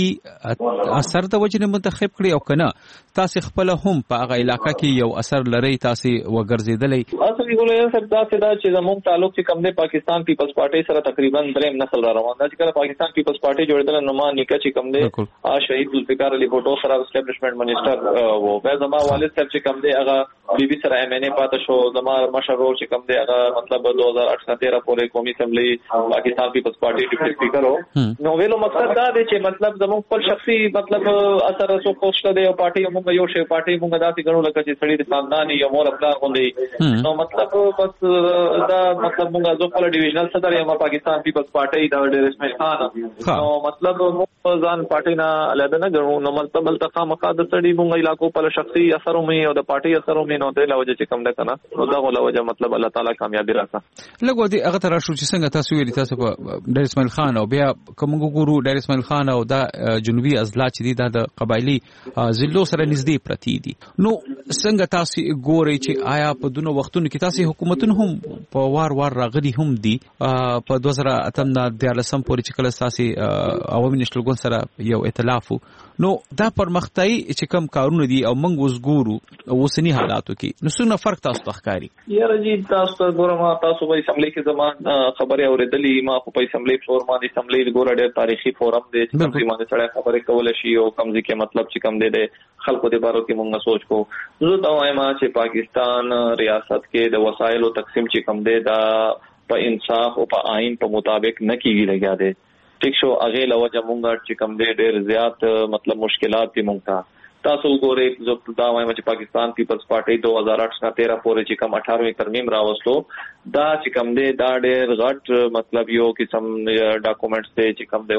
اثر د وجې منتخب کړي او کنه تاسو خپل هم په هغه علاقې کې یو اثر لري تاسو وګرځیدلې؟
اصل یې ګولې سر تاسو دا چې زموږ تعلق چې کوم دی پاکستان پیپلز پارټي سره تقریبا دریم نسل را روان دا چې کله پاکستان پیپلز پارټي جوړېدل نو ما نیکه چې کوم دی شهید ذوالفقار علي بھټو سره اسټابلیشمنت منیسټر وو به زما والد صاحب چې کوم دی هغه بي بي سره ایم ان ای پاتې شو زما مشر چې کوم دی هغه مطلب 2018 پورې قومي اسمبلی پاکستان پیپلز پارټي ډیپټي سپیکر وو نو ویلو مقصد دا دی چې مطلب زموږ خپل شخصي مطلب اثر سو کوشته دی او پارټي موږ یو شی پارټي موږ داسې غنو لکه چې سړي د خاندان یو مور خپل غوندي نو مطلب بس دا مطلب موږ زو خپل ډیویژنل صدر یم پاکستان پیپلز پارټي دا ډېر اسماعیل خان نو مطلب ځان پارټي نه علیحده نه غنو نو مطلب التقا مقاد سړي موږ علاقو په شخصي اثر مې او د پارټي اثر مې نو د لوجه چې کوم ده کنه نو دا لوجه مطلب الله تعالی کامیابی راکړه.
لګو دي هغه تر شو چې څنګه تاسو ویل تاسو په ډېر اسماعیل خان او بیا کوم ګورو ډېر اسماعیل خان او دا جنوبي اضلاع چې دي د قبایلی ضلعو سره نږدې پرتی دي نو څنګه تاسو ګورئ چې آیا په دونو وختونو کې تاسو حکومتونه هم په وار راغلي هم دي په 2008 نه 14 پورې چې کله تاسو عوامي نشل ګوند سره یو ائتلاف نو دا پرمختای چې کوم کارونه دي او موږ اوس ګورو اوسنی حالاتو کې نو څنګه فرق تاسو ښکاري؟
یاره جی تاسو ګورم تاسو په اسمبلی کې زما خبره اوریدلې ما خو په اسمبلی فلور باندې اسمبلی ګوره ډېر تاریخي فورم دی چې کوم ځای باندې سړی خبرې کول شي او کوم ځای کې مطلب چې کوم دی خلکو د بارو کې مونږ سوچ کو زه دا وایم چې پاکستان ریاست کې د وسایلو تقسیم چې کوم دی دا په انصاف او په آئین په مطابق نه کیږي لګیا دی ټیک شو هغه لوجه مونږ چې کوم دی ډېر زیات مطلب مشکلات دي مونږ ته تاسو وګورئ زه دا وایم چې پاکستان پیپلز پارټي 2008-13 پورې چې کوم 18 ترمیم راوستو دا چې کوم دی دا ډېر غټ مطلب یو قسم ډاکومېنټس دی چې کوم دی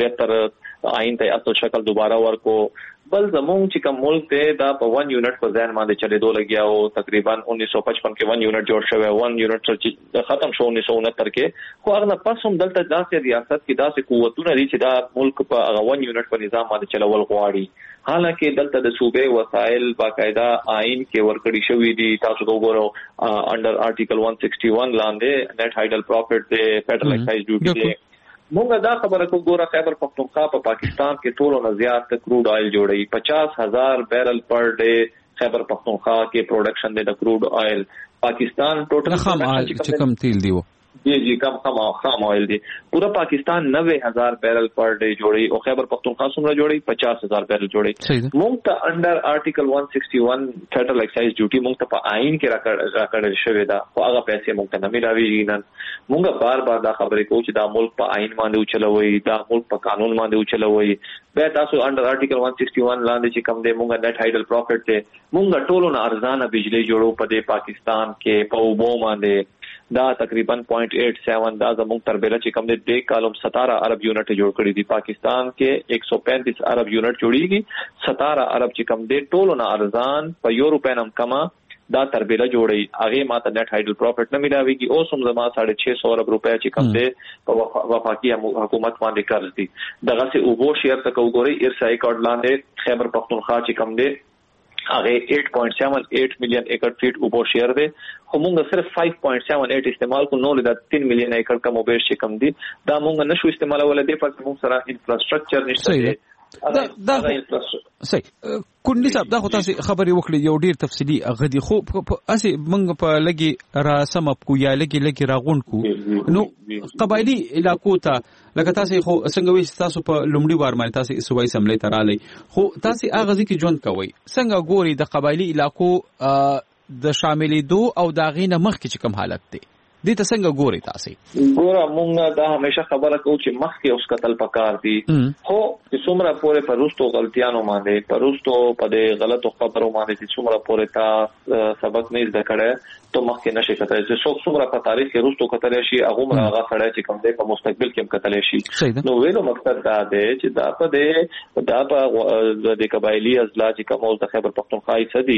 1973 آئین ته اصل شکل دوباره ورکو بل زمونږ چې کوم ملک دی دا په 1 یونټ په ځای باندې چلیدو لګیا او تقریبا 1955 کې 1 یونټ جوړ شوی 1 یونټ چې ختم شو 1969 کې خو هغه پس هم دلته داسې ریاست کې داسې قوتونه لري چې دا ملک په هغه 1 یونټ په نظام باندې چلول غواړي حالانکه دلته د صوبې وسایل باقاعده آئین کې ورکړی شوی دي تاسو وګورئ انډر آرټیکل 161 لاندې نیټ هایډل پروفټ دی فیډرل ایکسایز ډیوټي دی مونږ دا خبره کوو ګوره خیبر پختونخوا په پاکستان کې ټولو نه زیات کروډ آئل جوړي 50,000 بیرل پر ډے خیبر پختونخوا کې پروډکشن دی د کروډ آئل پاکستان ټوټل
خام آئل چې کم تیل دی
جی کم خام آئل دی پورا پاکستان 90,000 بیرل پر ڈے جوڑی او خیبر پختونخوا څومره جوړي 50,000 بیرل جوړي مونږ ته انډر آرټیکل 161 فیډرل ایکسایز ډیوټي مونږ ته په آئین کې راکړل شوی دا خو هغه پیسې مونږ ته نه ملاويږي نن مونږ بار دا خبرې کوو چې دا ملک په آئین باندې وچلوي دا ملک په قانون باندې وچلوي به تاسو انډر آرټیکل 161 لاندې چې کم دی مونږ نیټ هایډل پروفټ ته مونږ ټولو نه ارزانه بجلی جوړو په دې پاکستان کې په وبو باندې دا تقریبا 0.87 دا زموږ تربیره چې کم دی د کالم 17 ارب یونټ جوړ کړی دی پاکستان کې 135 ارب یونټ جوړیږي 17 ارب چې کم دی ټولو نه ارزان په یو روپے نم کما دا تربیره جوړي هغه ماته نیټ هایډل پروفټ نه ملاويږي او سم زما 650 ارب روپے چې کم دی په وفاقي حکومت باندې قرض دي دغه سه اوبو شیر تک وګورئ ارسای کارت لاندې خیبر پختونخوا چې کم دی هغه 8.78 مليون ایکڑ فیٹ اوبو شیر دی خو مونږ صرف 5.78 استعمال کو نو لدا 3 مليون ایکڑ کم اوبو شي کم دی دا مونږ نشو استعمال ولې دی پر مونږ سره انفراستراکچر نشته
دا صحیح کونډي صاحب دا خو تاسو خبرې وکړې یو ډیر تفصیلی غدي خو اسی مونږ په لګي را سم کو یا لګي راغون کو نو قبایلی علاقو ته لکه تاسو خو څنګه وي تاسو په لومړي وار باندې تاسو صوبای سملې ترالي خو تاسو هغه ځکه ژوند کوي څنګه ګوري د قبایلی علاقو د شاملې دو او دا غینه مخ کې کوم حالت دی دې ته څنګه ګوري تاسو
ګوره مونږ دا همیشه خبره کوو چې مخکې اوس قتل پکار دي خو څومره پورې پروستو غلطیانو باندې پروستو په دې غلطو خبرو باندې چې څومره پورې تا سبق نه زده کړه ته مخکې نشي کتای چې څومره په تاریخ کې روستو کتل شي هغه مرغه سره چې کوم دی په مستقبل کې هم کتل شي نو ویلو مقصد دا دی چې دا په د قبایلی ازلا چې کوم د خیبر پختونخوا سدي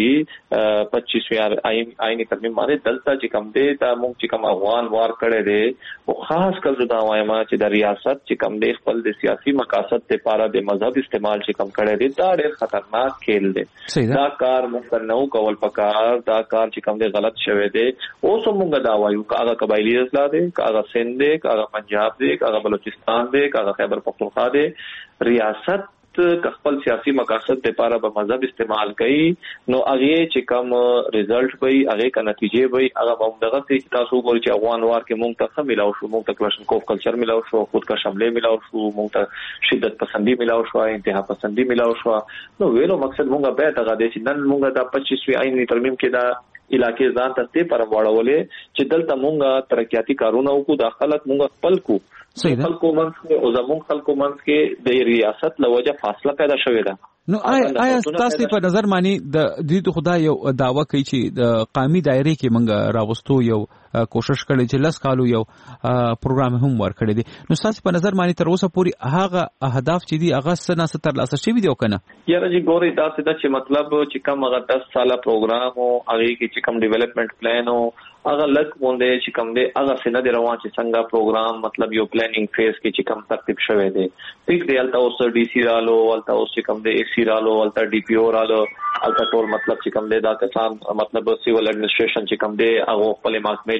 25 آئینی ترمیم باندې دلته چې کوم دی دا مونږ چې کوم افغان وار کړی دی او خاص کله دا وایم چې د ریاست چې کم دی خپل د سیاسي مقاصد لپاره د مذهب استعمال چې کم کړی دی دا ډېر خطرناک کھیل دی دا کار مستنو کول پکار دا کار چې کم دی غلط شوی دی او څنګه دا وایو کاغه قبایلی اصلاح دی کاغه سند دی کاغه پنجاب دی کاغه بلوچستان دی کاغه خیبر پختونخوا دی ریاست خپل سیاسي مقاصد لپاره به مذهب استعمال کوي نو هغه چې کوم ریزلټ وي هغه کا نتیجې وي هغه به دغه چې تاسو ګورئ چې افغان وار کې مونږ ته ملاو شو مونږ ته کلاشنکوف کلچر ملاو شو خود کا شمله ملاو شو مونږ ته شدت پسندي ملاو شو انتها پسندي ملاو شو نو ویلو مقصد مونږه به دغه د چې نن مونږه د 25 آئینی ترمیم کې دا علاقې ځان ته پر واړولې چې دلته مونږه ترقیاتی کارونه وکړو د خلک مونږ خپل کو خلکو منځ کې او زموږ خلکو منځ کې د ریاست لوجه فاصله پیدا شوې ده
نو آیا تاسو په نظر مانی د دې خدای یو داوا کوي چې د قومي دایره کې منګه راوستو یو کوشش کړي چې لس کالو یو پروګرام هم ورکړي دي نو تاسو په نظر مانی تر اوسه پوری هغه اهداف چې دي هغه سنا 70 لاسه شوی دی او کنه
یاره جی ګوري دا چې مطلب چې کوم هغه 10 ساله پروګرام او هغه کې چې کوم ډیولپمنٹ پلان او هغه لک مونږ چې کوم دی هغه سینه دی روان چې څنګه پروګرام مطلب یو پلانینګ فیز کې چې کوم ترتیب شوی دی ټیک دی الته اوس ډي سي رالو الته اوس چې کوم دی اي سي رالو الته ډي پي او رالو الته ټول مطلب چې کوم دی دا کسان مطلب سیول اډمنسټریشن چې کوم دی هغه خپل محکمه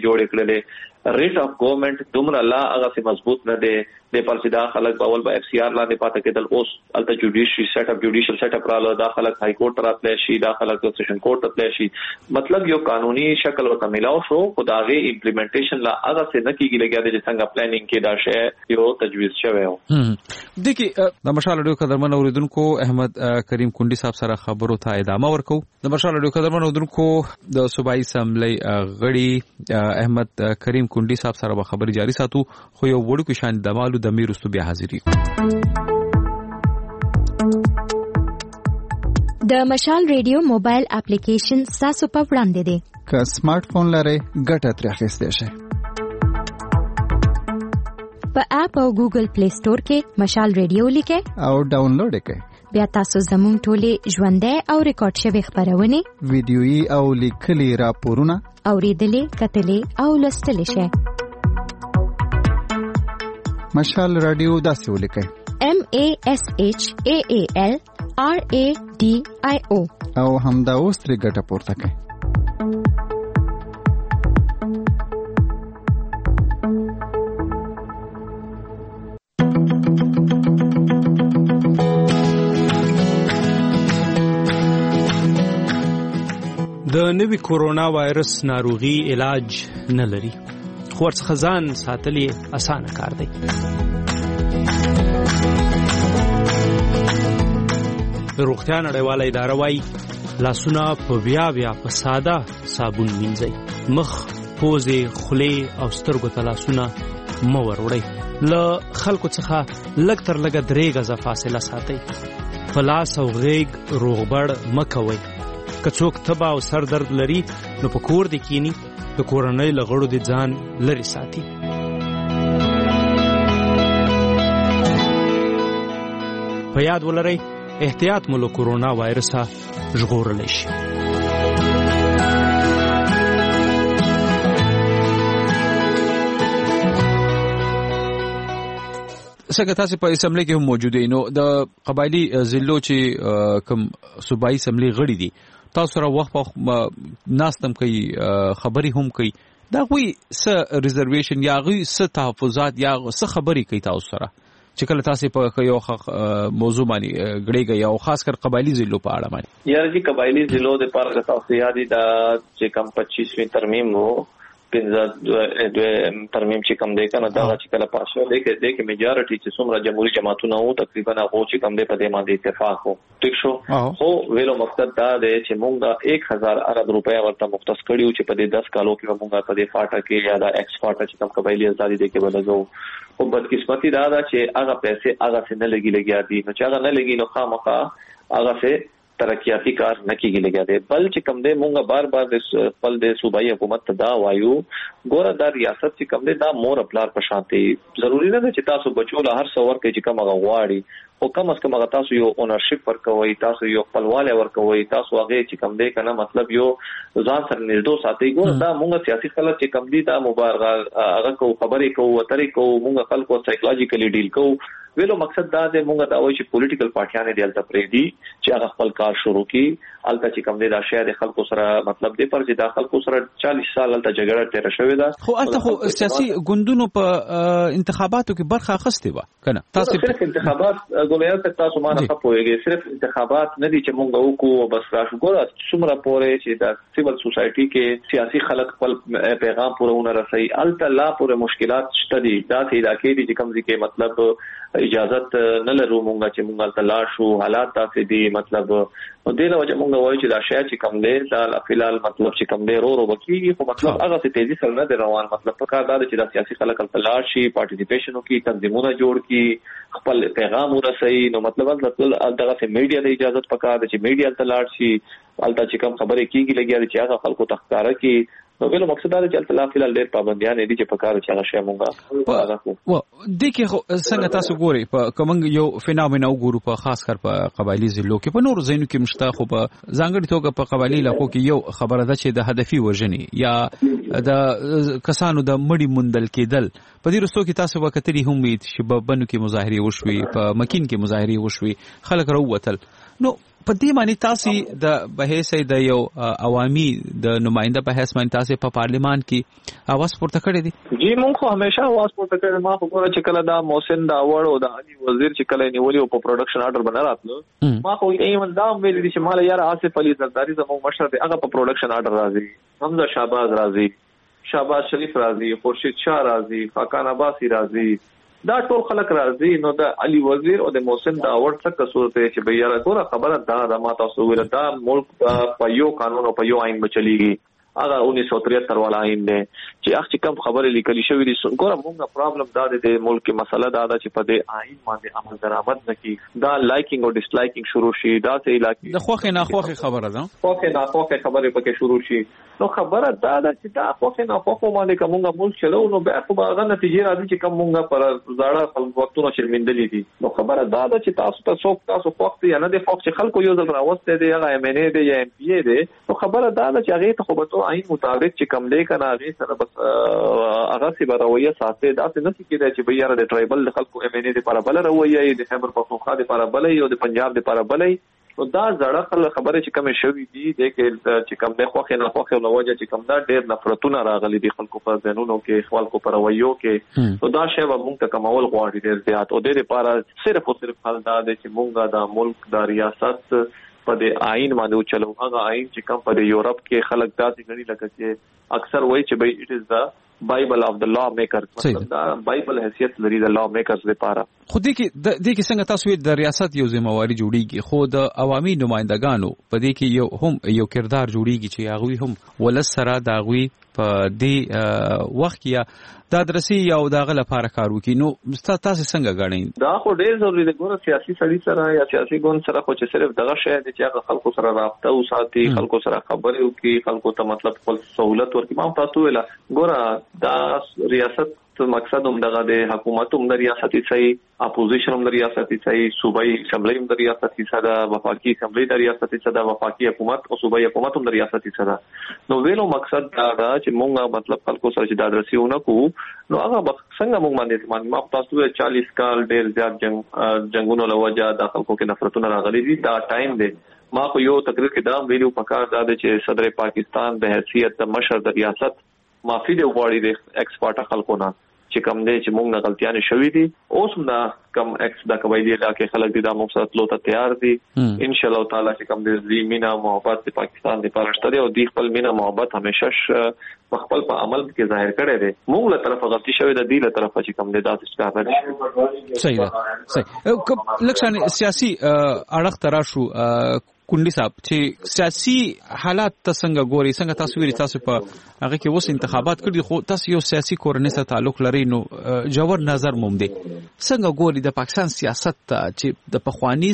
جوړ کړلې ریټ اف ګورنمنت دومره لا هغه مضبوط نه دی د پرسیدا خلک باول به اف سی آر لاندې پاتې کېدل اوس الته جوډیشري سیټ اپ جوډیشل سیټ اپ رااله دا خلک های کورټ ته راتلی شي دا خلک سیشن کورټ ته تللی شي مطلب یو قانوني شکل ورته ملاو شو خو د هغې امپلیمنټیشن لا هغه څه نه کېږي لګیا دی چې څنګه پلانینګ کې دا شی یو تجویز شوی و.
دغه د مشال رادیو قدرمن اوریدونکو احمد کریم کونډي صاحب سره خبرو ته ادامه ورکو. د مشال رادیو قدرمن اوریدونکو د صوبایي اسمبلی غړي احمد کریم کونډي صاحب سره به خبري جاری ساتو خو یو وړوکی شان د مالو د میرستو بیا حاضرې.
د مشال ریډیو موبایل اپلیکیشن تاسو په وړاندې دی.
که سمارټ فون لرئ ګټه ترې اخیستی شئ.
په اپ او ګوګل پلی سٹور کې مشال ریډیو لیکئ
او ډاونلوډ یې کړئ.
بیا تاسو زموږ ټولې ژوندۍ او ریکارډ شوې خبرونه
ویډیويي او لیکلي راپورونه
اوریدلې کتلې او لوستلې شئ.
مشال رادیو داسې ولیکئ
MASHAALRADIO
او همدا اوس ترې ګټه پورته کړئ.
د نوي کورونا وایرس ناروغي علاج نه لري خو ورڅخه ځان ساتل یې اسانه کار دی. د روغتیا نړیواله اداره وايي لاسونه په بیا په ساده صابون مینځئ. مخ، پوزې، خولې او سترګو ته لاسونه مه وروړئ. له خلکو څخه لږ تر لږه 3 غزه فاصله ساتئ. په لاس او غېږ روغبړ مه کوئ. که څوک تبه او سر درد لري نو په کور دې کینی د کورنۍ له غړو دې ځان لرې ساتي. په یاد ولرئ احتیاط مو له کورونا وایرسه ژغورلی شي.
څنګه تاسو په اسمبلی کې هم موجود یې نو د قبایلی ضلعو چې کوم صوبایي اسمبلی غړي دي تاسو سره وخت ناستم کوي خبري هم کوي دا غوي څه ریزرویشن یا غوي څه تحفظات یا څه خبري کوي تاسو سره چې کله تاسو په یو موضوع باندې غړيږي یا خاص کر قبایلی ضلعو په اړه باندې
یاره چې قبایلی ضلعو د پاره تاسو یادي دا چې کم 25 ترمیم وو پنځه ترمیم چې کم دی کنه دا چې کله پاسو لیکه د کې میجارټي چې څومره جمهوریت جماعتونه وو تقریبا هغه چې کم دی په دې باندې اتفاق وو. ٹھیک شو خو ویلو مقصد دا دی چې موږ 1000 ارب روپیا ورته مختص کړیو چې په دې 10 کالو کې موږ په دې فاټا کې یا دا ایکس فاټا چې کم قبایلی ازادي دی کې ولګو او بدقسمتي دا چې هغه پیسې هغه څه نه لګي دي نو چې هغه نه لګي نو خامخا هغه څه ترقیاتی کار نه کیږي لګیا دی. بل چې کم دی مونږه بار بار د خپل د صوبایي حکومت ته دا وایو ګوره دا ریاست چې کم دی دا مور خپل په شانتي ضروری نه چې تاسو بچو له هر څور کې چې کوم غواړي او کم از کم هغه تاسو یو اونرشپ ورکوي تاسو یو خپلواله ورکوي تاسو هغه چې کم دی کنه مطلب یو ځان سره نږدې ساتي ګوره دا مونږه سیاسي خلک چې کم دی دا مبارغه هغه کو خبرې کو وترې کو مونږه خلکو سایکولوژیکلی ډیل کو ویلو مقصد دا دی مونږه دا وایي چې پولیټیکل پارټیانه دی الته پرې دي چې هغه خپل کار شروع کی الته چې کم دی دا شهر خلکو سره مطلب دی پر چې دا خلکو سره 40 سال الته جګړه تیر شوې ده
خو الته خو سیاسي ګوندونو په انتخاباتو کې برخه اخیستې و کنه تاسو
صرف انتخابات ګولیا تاسو ما نه پوهیږئ صرف انتخابات نه دي چې مونږ وکړو بس راشو ګوره څومره پورې چې دا سیول سوسایټي کې سیاسي خلک خپل پیغام پورونه رسي الته لا پورې مشکلات شته دي دا پیدا کېږي چې کم ځکه مطلب اجازت نه لرو مونږه چې مونږ الته لا شو حالات تاسو دي مطلب نو دغه وجه مونږ وایو چې دا شی چې کم دی دا فلال مطلب چې کم دی رو وکیږي خو مطلب هغه څه تیزی سره نه روان مطلب په کار دا چې دا سیاسي خلک الته لا شي پارټیسیپیشن وکړي تنظیمونه جوړ کړي خپل پیغام ورسوي نو مطلب دغه څه میډیا د اجازت پکار ده چې میډیا الته لاړ شي الته چې کم خبرې کیږي لګیا چې هغه خلکو تخکاره کې نو بل مقصد دا چې الته فلال ډېر پابندیان دي چې پکار چې هغه شی مونږه
و د کې څنګه تاسو ګوري په کوم یو فینامن او ګورو په خاص کر په قبایلی ضلعو کې په نور ځینو کې مشته خو په ځانګړي توګه په قبایلی علاقو کې یو خبره ده چې د هدفي وژنې یا د کسانو د مړی مندل کېدل په دې رستو کې تاسو وکړی هم چې په بنو کې مظاهره وشوي په مکین کې مظاهره وشوي خلک راووتل نو په دې معنی تاسو د بحث د یو عوامي د نماینده بحث باندې تاسو په پارلیمان کې आवाज پورته کړی دي؟
جی مونږ خو همیشه आवाज پورته کړی. ما خو ګوره چې کله دا محسن دا وړ او د علي وزیر چې کله نیولې په پروډکشن آرډر باندې راتلو ما خو یې دا ویل دي چې مال یار آصف علي زرداری زموږ مشر دی هغه په پروډکشن آرډر راځي، حمزه شهباز راځي، شهباز شریف راځي، خورشید شاه راځي، خاقان عباسی راځي، دا ټول خلک راځي. نو د علي وزیر او د محسن دا اور څه قصور ته چې بیا راغوره خبره دا ما تاسو ویل دا ملک په یو قانون او په یو آئین بچلېږي. هغه 1973 والا آئین دی چې هغه کم خبره لیکلي شوې دي. ګوره موږ پرابلم دا دی د ملک کې مسله دا ده چې په دې آئین باندې عمل درآمد نکړي، دا لایکینګ او ډیس لایکینګ شروع شي، دا څه علاقې
د خوخه نه خوخه خبره ده،
خوخه نه خوخه خبره پکې شروع شي. نو خبره دا ده چې دا خوخه نه خوخه باندې کومه ملک چلو نو بیا خو هغه نتیجې راځي چې کوم موږ پر زړه خپل وختونه شرمندلې دي. نو خبره دا ده چې تاسو ته څوک تاسو خوښ یا نه دی خوښ چې خلکو یو ځل راوسته دی هغه ایم ان ای دی یا ام پی ای دی. نو خبره دا ده چې هغه ته خو به آئین مطابق چې کم دی کنه هغه سره بس هغه سی رویه ساتي. دا څه نشي کېدای چې بیا د ټرایبل خلکو ایم ان ای لپاره بل رویه د خیبر پختونخوا لپاره بل او د پنجاب لپاره بل. نو دا زړه خبره چې کوم شوی دي د کې چې کوم د خوخه نه خوخه لوجه چې کوم دا ډېر نفرتونه راغلي دي خلکو په ذهنونو کې، خپل کو پر ویو کې. نو دا شی به موږ ته کومول غواړي ډېر زیات او د لپاره صرف او صرف حل دا دی چې موږ د ملک د ریاست په د آئین باندې چلو. هغه آئین چې کوم په یورپ کې خلک داسې غني لکه چې اکثر وایي چې بای اټ از دا بایبل اف د لا میکر، مطلب دا بایبل حیثیت لري د لا میکرز لپاره.
خو دې کې څنګه تاسو د ریاست یو ذمہواری جوړیږي خو د عوامي نمائندګانو په دې کې یو کردار جوړیږي چې هغه هم ولسره دا غوي په دې وخت یا دا درسي یو داغه لپاره کار وکړي. نو تاسو څنګه غواړئ؟
دا خو ډېر ضروري دی. ګوره سیاسي سړي سره یا سیاسي ګوند سره خو چې صرف دغه شی دی چې هغه خلکو سره رابطه وساتي، خلکو سره خبرې وکړي، خلکو ته مطلب خپل سہولت ورکړي. ما تاسو ویل ګوره دا ریاست مقصد هم دغه د حکومت هم د ریاستي صحیح، اپوزیشن هم د ریاستي صحیح، صوبایي اسمبلی هم د ریاستي صدا، وفاقي اسمبلی د ریاستي صدا، وفاقي حکومت او صوبایي حکومت هم د ریاستي صدا. نو ویلو مقصد دا چې مونږه مطلب خلکو سره چې دا درسيونه کو نو هغه څنګه مونږ باندې ما تاسو 40 کال ډېر زیات جنگونو لوجه د خلکو کې نفرتونه راغلي دي. دا ټایم دی. ما خو یو تقریر کې دا ویلو پکار دا چې صدر پاکستان د حیثیت د مشر د ریاست معافي دی غواړي د ایکسپورټ خلکو نه چې کوم دی چې موږ نه غلطیاں شوې دي. اوس نه کم ایکس د قبایلی علاقې خلک دي د موږ سره تلو ته تیار دي ان شاء الله تعالی چې کوم دی مینا محبت د پاکستان د پرشتره او د خپل مینا محبت همیشه خپل په عمل کې ظاهر کړي دي. موږ له طرفه غلطي شوې ده، دی له طرفه چې کوم دی دا څه کار
صحیح ده. صحیح لکه سیاسي اړخ تراشو کونډي صاحب چې سیاسي حالات څنګه ګوري، څنګه تاسو ویری تاسو په هغه کې اوس انتخابات کړی خو تاسو یو سیاسي کورنۍ سره تعلق لري نو جوړ نظر موم دي څنګه ګوري د پاکستان سیاست چې د پخوانی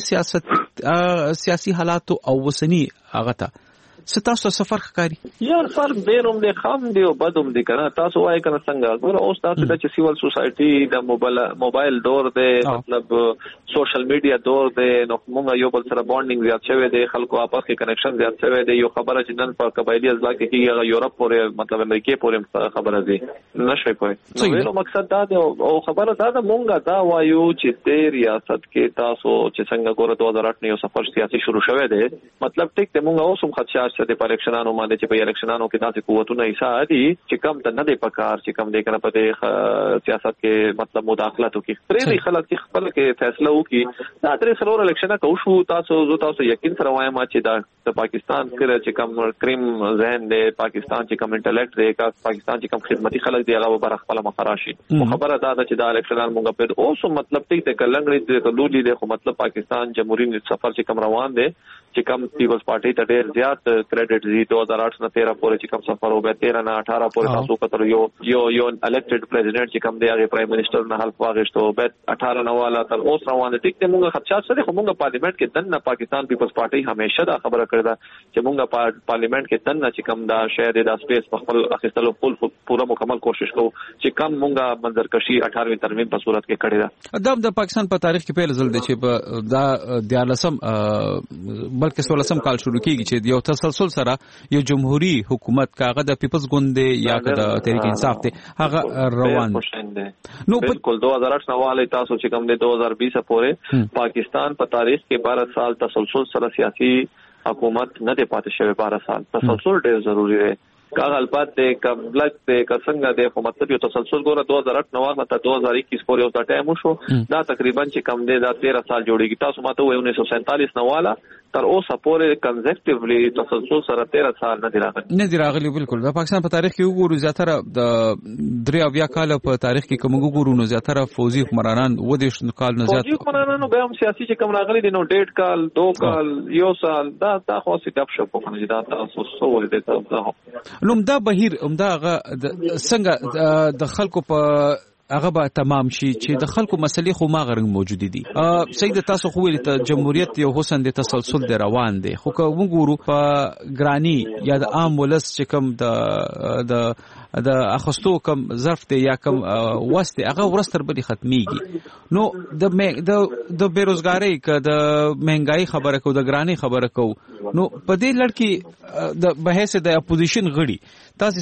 سیاسي حالات او وسنی هغه ته ستاسو سفر ښکاری
یار فرق ډیروم دی، خام دی او بدوم دی کنه. تاسو وایي کنه څنګه ګوره اوس تاسو د سیول سوسایټي د موبایل دور دی، مطلب سوشل میډیا دور دی. نو موږ یو بل سره بانډینګ زیات شوی دی، خلکو آپس کې کنیکشن زیات شوی دی. یو خبره چې نن په قبایلی ازلا کې کیږي یورپ پورې مطلب امریکا پورې خبره دی نشوي پوي. نو مقصد دا دی او خبره دا ده مونږه دا وایو چې د ریاست کې تاسو چې څنګه ګوره 2008 نه یو سفر سیاسي شروع شوی دی، مطلب ټیک ته مونږ اوس هم خدشات د الیکشنانو باندې چې په الیکشنانو کې داسې قوتونه ایسا دي چې کم ته نه دی پکار چې کم دی کنه په سیاست کې مطلب مداخلت وکړي. پرې خلک چې خپل کې فیصله وکړي. دا درې سلور الیکشن کو شو تاسو یقین سره وایم چې د پاکستان کې چې کم کریم ذهن دی، پاکستان چې کم انټلیکټ دی، پاکستان چې کم خدمتي خلک دی هغه به خپل مخراشي. خبره دا ده چې دا الیکشنان مونږ په اوس مطلب ټیک ته کلنګړي د کلوجي دی خو مطلب پاکستان جمهوریت سفر چې کم روان دی چې کم پیپلز پارټي ته ډېر زیات کریډټ دی. 2008 نه 13 پورې چې کم سفر او به 13 نه 18 پورې تاسو کتر یو الیکټډ پریزیډنټ چې کم دی هغه پرایم منسٹر نه حلف واغښتو به 18 نه والا تر اوس روان دي. ټیک ته مونږ خدشات سره مونږ پارلیمنت کې دنه پاکستان پیپلز پارټي همیشه دا خبره کړې ده چې مونږ پارلیمنت کې دنه چې کم دا شاید دا سپیس په خپل اخیستلو پورا مکمل کوشش کوو چې کم مونږه منظرکشي 18 ترمیم په صورت کې کړې ده.
د پاکستان په تاریخ کې پیل ځل دی چې دا 14 بلکې 16 کال شروع کیږي چې یو تسلسل سره یو جمهوریت حکومت کاغه د پیپلز ګوند یا د تحریک انصاف ته هغه روان
نو بالکل 2008 نواله تاسو چې کوم د 2020 پورې پاکستان په تاریخ کې 12 سال تسلسل سره سیاسي حکومت نه دی پاتې شوی 12 سال تسلسل ډیر ضروری دی کاغه البته د کبلک د کسنګ د خو مطلب یو تسلسل ګوره 2008 نواله ته 2021 پورې او د ټایم شو دا تقریبا چې کم دی دا 13 سال جوړیږي تاسو ماته وایو 1947 نواله تر اوسه پورې کنزیکټیولی تسلسل سره 13 سال نه دی راغلی
بالکل د پاکستان په تاریخ کې وګورو زیاتره د 3 کال په تاریخ کې کوم وګورو نو زیاتره فوزي حکمرانان و د کال نه زیات
فوزي حکمرانانو به هم سیاسي چې کوم راغلي دي نو 1.5 کال 2 کال یو سال دا خو سي ټاپ شپ په کنه دا تاسو سو ولې
نو دا بهیر همداغه څنګه د خلکو په هغه به تمام شي چې د خلکو مسلې خو ما غرنګ موجود دي سید تاسو خو ویل ته جمهوریت یو حسن د تسلسل دی روان دی خو که وګورو په ګرانی یا د عام ولس چې کوم د اخستو کم ظرف دی یا کم واسطه هغه ورستر بلی ختميږي نو د بیروزګاری ک د مهنګای خبره کو د ګرانی خبره کو نو په دې لړ کې د بحث د اپوزیشن غړي تاسو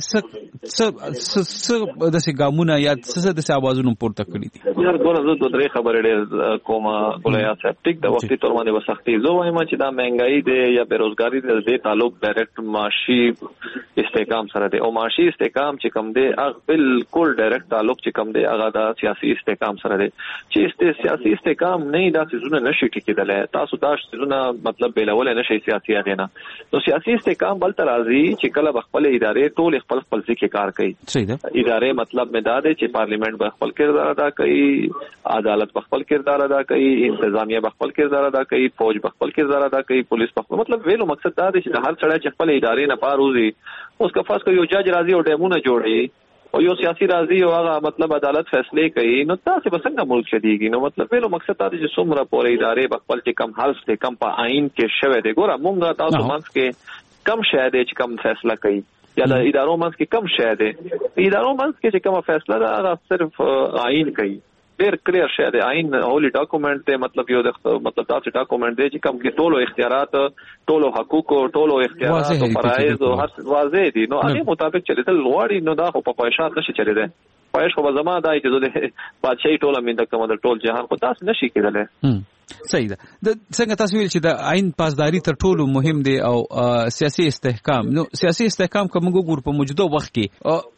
څه د سګامونه یا څه د اوازونو پورته کړی دي
یار ګوره زه دوه درې خبرې ډېر کومه ګولیا سپټیک د وختي تور باندې وسختي زه وایم چې دا مهنګای دی یا بیروزګاری دی د تعلق ډایرکټ معاشي استحکام سره دی او معاشي استحکام چې کوم دی هغه بالکل ډایرکټ تعلق چې کوم دی هغه د سیاسي استحکام سره دی چې سیاسي استحکام نه دا څه نشي ټیکیدل تاسو دا څه مطلب بیلول نه شي سیاسي اغینا نو سیاسي استحکام بل ترازی چې کله خپل ادارې ټول خپل ځکه کار کوي ادارې مطلب مې دا دی چې پارلیمنت خپل کردار ادا کوي عدالت خپل کردار ادا کوي انتظامیه خپل کردار ادا کوي فوج خپل کردار ادا کوي پولیس خپل مطلب ویلو مقصد دا دی چې هر څړی چې خپل ادارې نه پاروزي اوس کا فرض کوي یو جج راضي او ډیمونه جوړي او یو سیاسي راضي او هغه مطلب عدالت فیصله کوي نو تاسو به څنګه ملک شديږي نو مطلب ویلو مقصد دا دی چې څومره پورې ادارې خپل چې کم حل څه کم په آئین کې شوه دی ګوره مونږه تاسو مانس کې کم شاید چې کم فیصله کوي یا د ادارو منځ کې کم شای دی ادارو منځ کې چې کومه فیصله ده هغه صرف آئین کوي ډېر کلیر شای دی آئین هولي ډاکومنت دی مطلب یو د مطلب تاسو ډاکومنت دی چې کوم کې ټولو اختیارات ټولو حقوق ټولو اختیارات او فرایض او هر واضح دي نو هغه مطابق چلیدل غواړي نو دا خو په پښات نشي چلیدل پښه خو زما دای چې د بادشاہي ټوله مینده کوم د ټول جهان خو تاسو نشي کېدل
صحیح ده د څنګه تاسو ویل چې د آئین پاسداري تر ټولو مهم دی او سیاسي استحکام نو سیاسي استحکام کوم ګور په موجوده وخت کې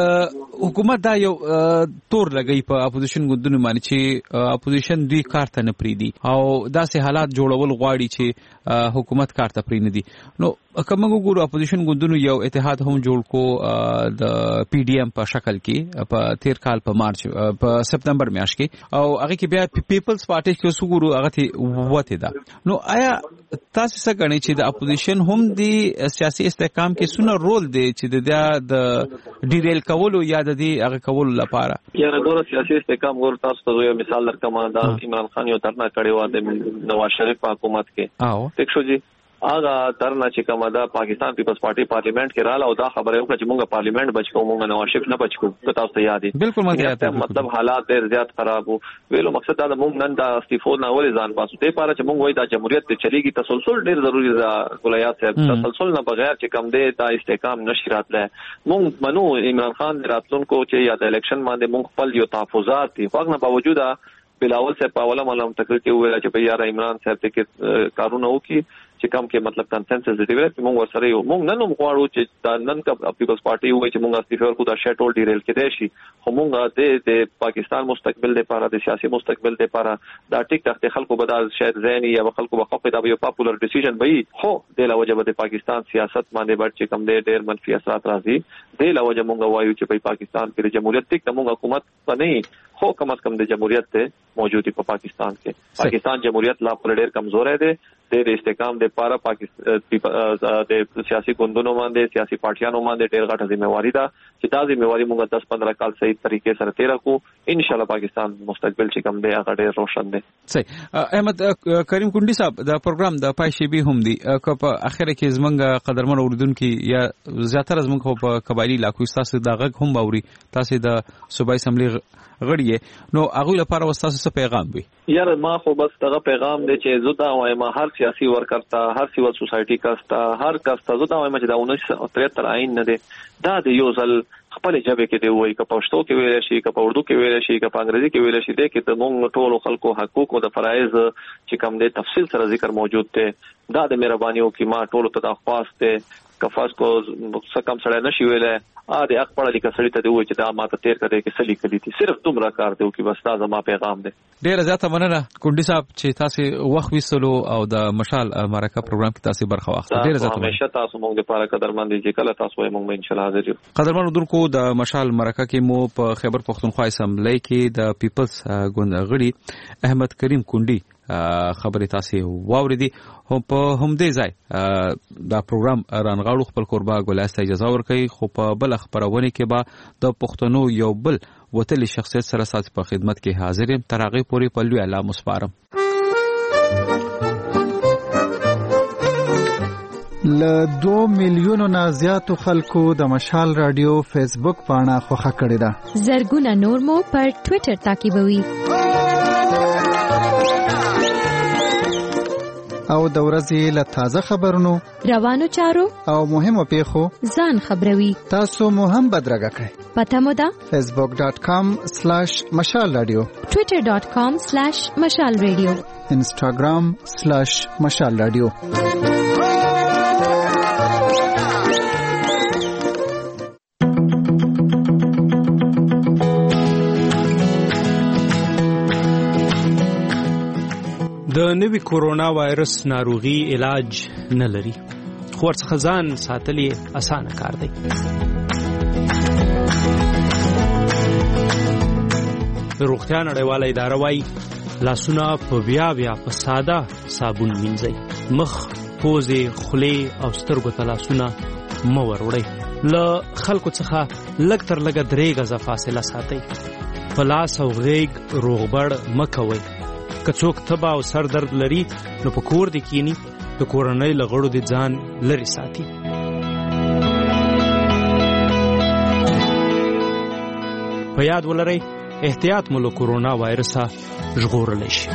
حکومت دا یو تور لګي په اپوزیشن ګوندونو باندې چې اپوزیشن دوی کار ته نه پریدي او داسې حالات جوړول غواړي چې حکومت کار ته پرې نه دي نو کوم ګورو اپوزیشن ګوندونو یو اتحاد هم جوړ کو د پی ډی ایم په شکل کې په 13 کال په مارچ په سپتمبر میاشت کې او هغه کې بیا پیپلز پارټي کې وسګورو هغه ته وته ده نو آیا تاسو څه غنئ چې د اپوزیشن هم دی سیاسي استحکام کې څونه رول دی چې د ډیریل کولو یا د دې هغه کولو لپاره
یا غوړ سیاسي استحکام ګور تاسو ته یو مثال درکم دا عمران خان یو ترنا کړي و د نواز شریف حکومت کې ٹھیک شو جی هغه درنه چې کومه دا پاکستان پیپلز پارټي پارلیمنت کې رااله او دا خبره وکړه چې مونږه پارلیمنت بچو مونږه نواز شریف نه بچو تاسو ته یاد دي
بالکل
مطلب حالات ډېر زیات خراب وو ویلو مقصد دا مونږ نن دا استعفو نه ولې ځان پاسو ته پاره چې مونږ وای دا جمهوریت ته چلیږي تسلسل ډېر ضروری ده ګولیات صاحب تسلسل نه بغیر چې کم دی دا استحکام نشي راتله مونږ منو عمران خان راتلونکو چې یا د الیکشن باندې مونږ خپل یو تحفظات دي خو نه باوجود بلاول سے پاولا ملام تقریر کې ویل چې بیا عمران صاحب ته کې کارونه وکي چې کوم کې مطلب کنسنسس دی چې موږ سره یو موږ نن غواړو چې دا نن کا پیپلز پارټي وایي چې موږ استعفا ورکو دا شټول ډیریل کې دی شي خو موږ د پاکستان مستقبل لپاره د سیاسي مستقبل لپاره دا ټیک تخت خلکو بدل شاید زینی یا خلکو بخښه دا یو پاپولر ډیسیژن وي خو د لوجه د پاکستان سیاست باندې بد چې کم دی ډیر منفي اثرات راځي د لوجه موږ وایو چې په پاکستان کې د جمهوریت ټیک د موږ حکومت پنه خو کم از کم د جمهوریت ته موجودی په پاکستان کې پاکستان جمهوریت لا پر ډیر کمزور دی د استحکام د پاره پاکستان د سیاسي ګوندونو باندې سیاسي پارټیانو باندې ډیر غټه ځمواري ده چې دا ځمواري موږ 10-15 کال صحیح طریقې سره تیر کو ان شاء الله پاکستان مستقبل چې کوم دی هغه ډېر روشن دی.
صحیح. احمد کریم کونډي صاحب د پروګرام د پایشي به هم دی که په اخر کې زمونږ قدرمن اوریدونکو یا زیاتره زمونږ په قبایلی علاقو تاسو د غږ هم باوري تاسو د صوبایي اسمبلی غړي نو هغه لپاره وستاسو څه پیغام وي؟
یار ما خو بس دغه پیغام دی چې زه دا وایم هر سیاسي ورکر ته هر سیول سوسایټي کاسته هر کاسته زه دا وایم چې دا 1973 آئین نه دی دا د یو ځل خپل ژبه کې دی وایي که پښتو کې ویل شي که په اردو کې ویل شي که په انګریزي کې ویل شي د کې د موږ ټولو خلکو حقوق او د فرایض چې کوم دی تفصیل سره ذکر موجود دی. دا د مهربانيو کې ما ټولو ته درخواست دی کفاس کو سکم سره نشي ویلای د خپل لیک سړی ته دی وایي چې دا ماته تیر کړي کې سلی کړي دي صرف دومره کار دی چې بس دا زما پیغام دی.
ډیر زیاته مننه کونډي صاحب چې تاسو وخت وسلو او د مشال مرکه پروګرام کې تاسو برخه واخلئ. ډیر زیاته همیشه تاسو موږ لپاره قدرمن دي چې کله تاسو موږ ان شاء الله حاضر یو. قدرمن درکو د مشال مرکه کې مو په خیبر پختونخوا اسمبلی کې د پیپلز ګوند غړي احمد کریم کونډي خبرې تاسو واوریدي هم په همدې ځای دا پروګرام رانغاړو خپل قربا ګولاسته اجازه ورکړي خو په بل خبرونه کې به د پښتنو یو بل وتلی شخصیت سره سات په خدمت کې حاضر یم تر هغه پورې په لوی اعلی مسپارم.
ل 2 میلیونو نه زیاتو خلکو د مشال رادیو فیسبوک پاڼه خوښه کړې ده.
زرګونه نور مو پر ټوئیټر تعقیبوي
او د ورځې له تازه خبرونو
روانو چارو او
مهمو پیښو
ځان خبروي.
تاسو مو هم بدرګه کړئ.
پته مو ده
facebook.com/mashalradio
twitter.com/mashalradio
instagram/mashalradio.
د نوي کورونا وایرس ناروغي علاج نه لري خو ورڅخه ځان ساتل اسانه کار دی. روغتیا نړیواله اداره وايي لاسونه په بیا په ساده صابون وینځئ. مخ، پوزې، خولې او سترګو ته لاسونه مه وروړئ. له خلکو څخه لږ تر لږه 3 غزه فاصله ساتئ. په لاس او غېږ روغبړ مه کوئ. که څوک تبه او سر درد لري نو په کور دې کینی د کورنۍ له غړو دې ځان لرې ساتي. په یاد ولرئ احتیاط مو له کورونا وایرسه ژغورلی شي.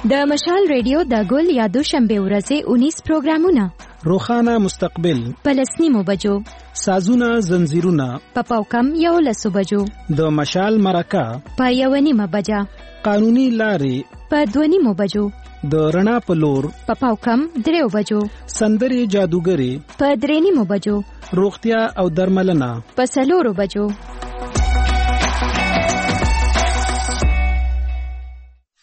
د مشال ریډیو د ګل یا دوشنبه ورځې 19 پروګرامونه،
روخانه مستقبل،
پلسنیمو بجو،
سازونه زنجیرونه،
پپاو کم 11 بجو،
د مشال مرکه
په 1:30 بجا،
قانوني لارې
په 2:30 بجو،
د رڼا په لور
پپاو کم 3 بجو،
سندري جادوګری
په 3:30 بجو،
روغتیا او درملنه
په 4 بجو.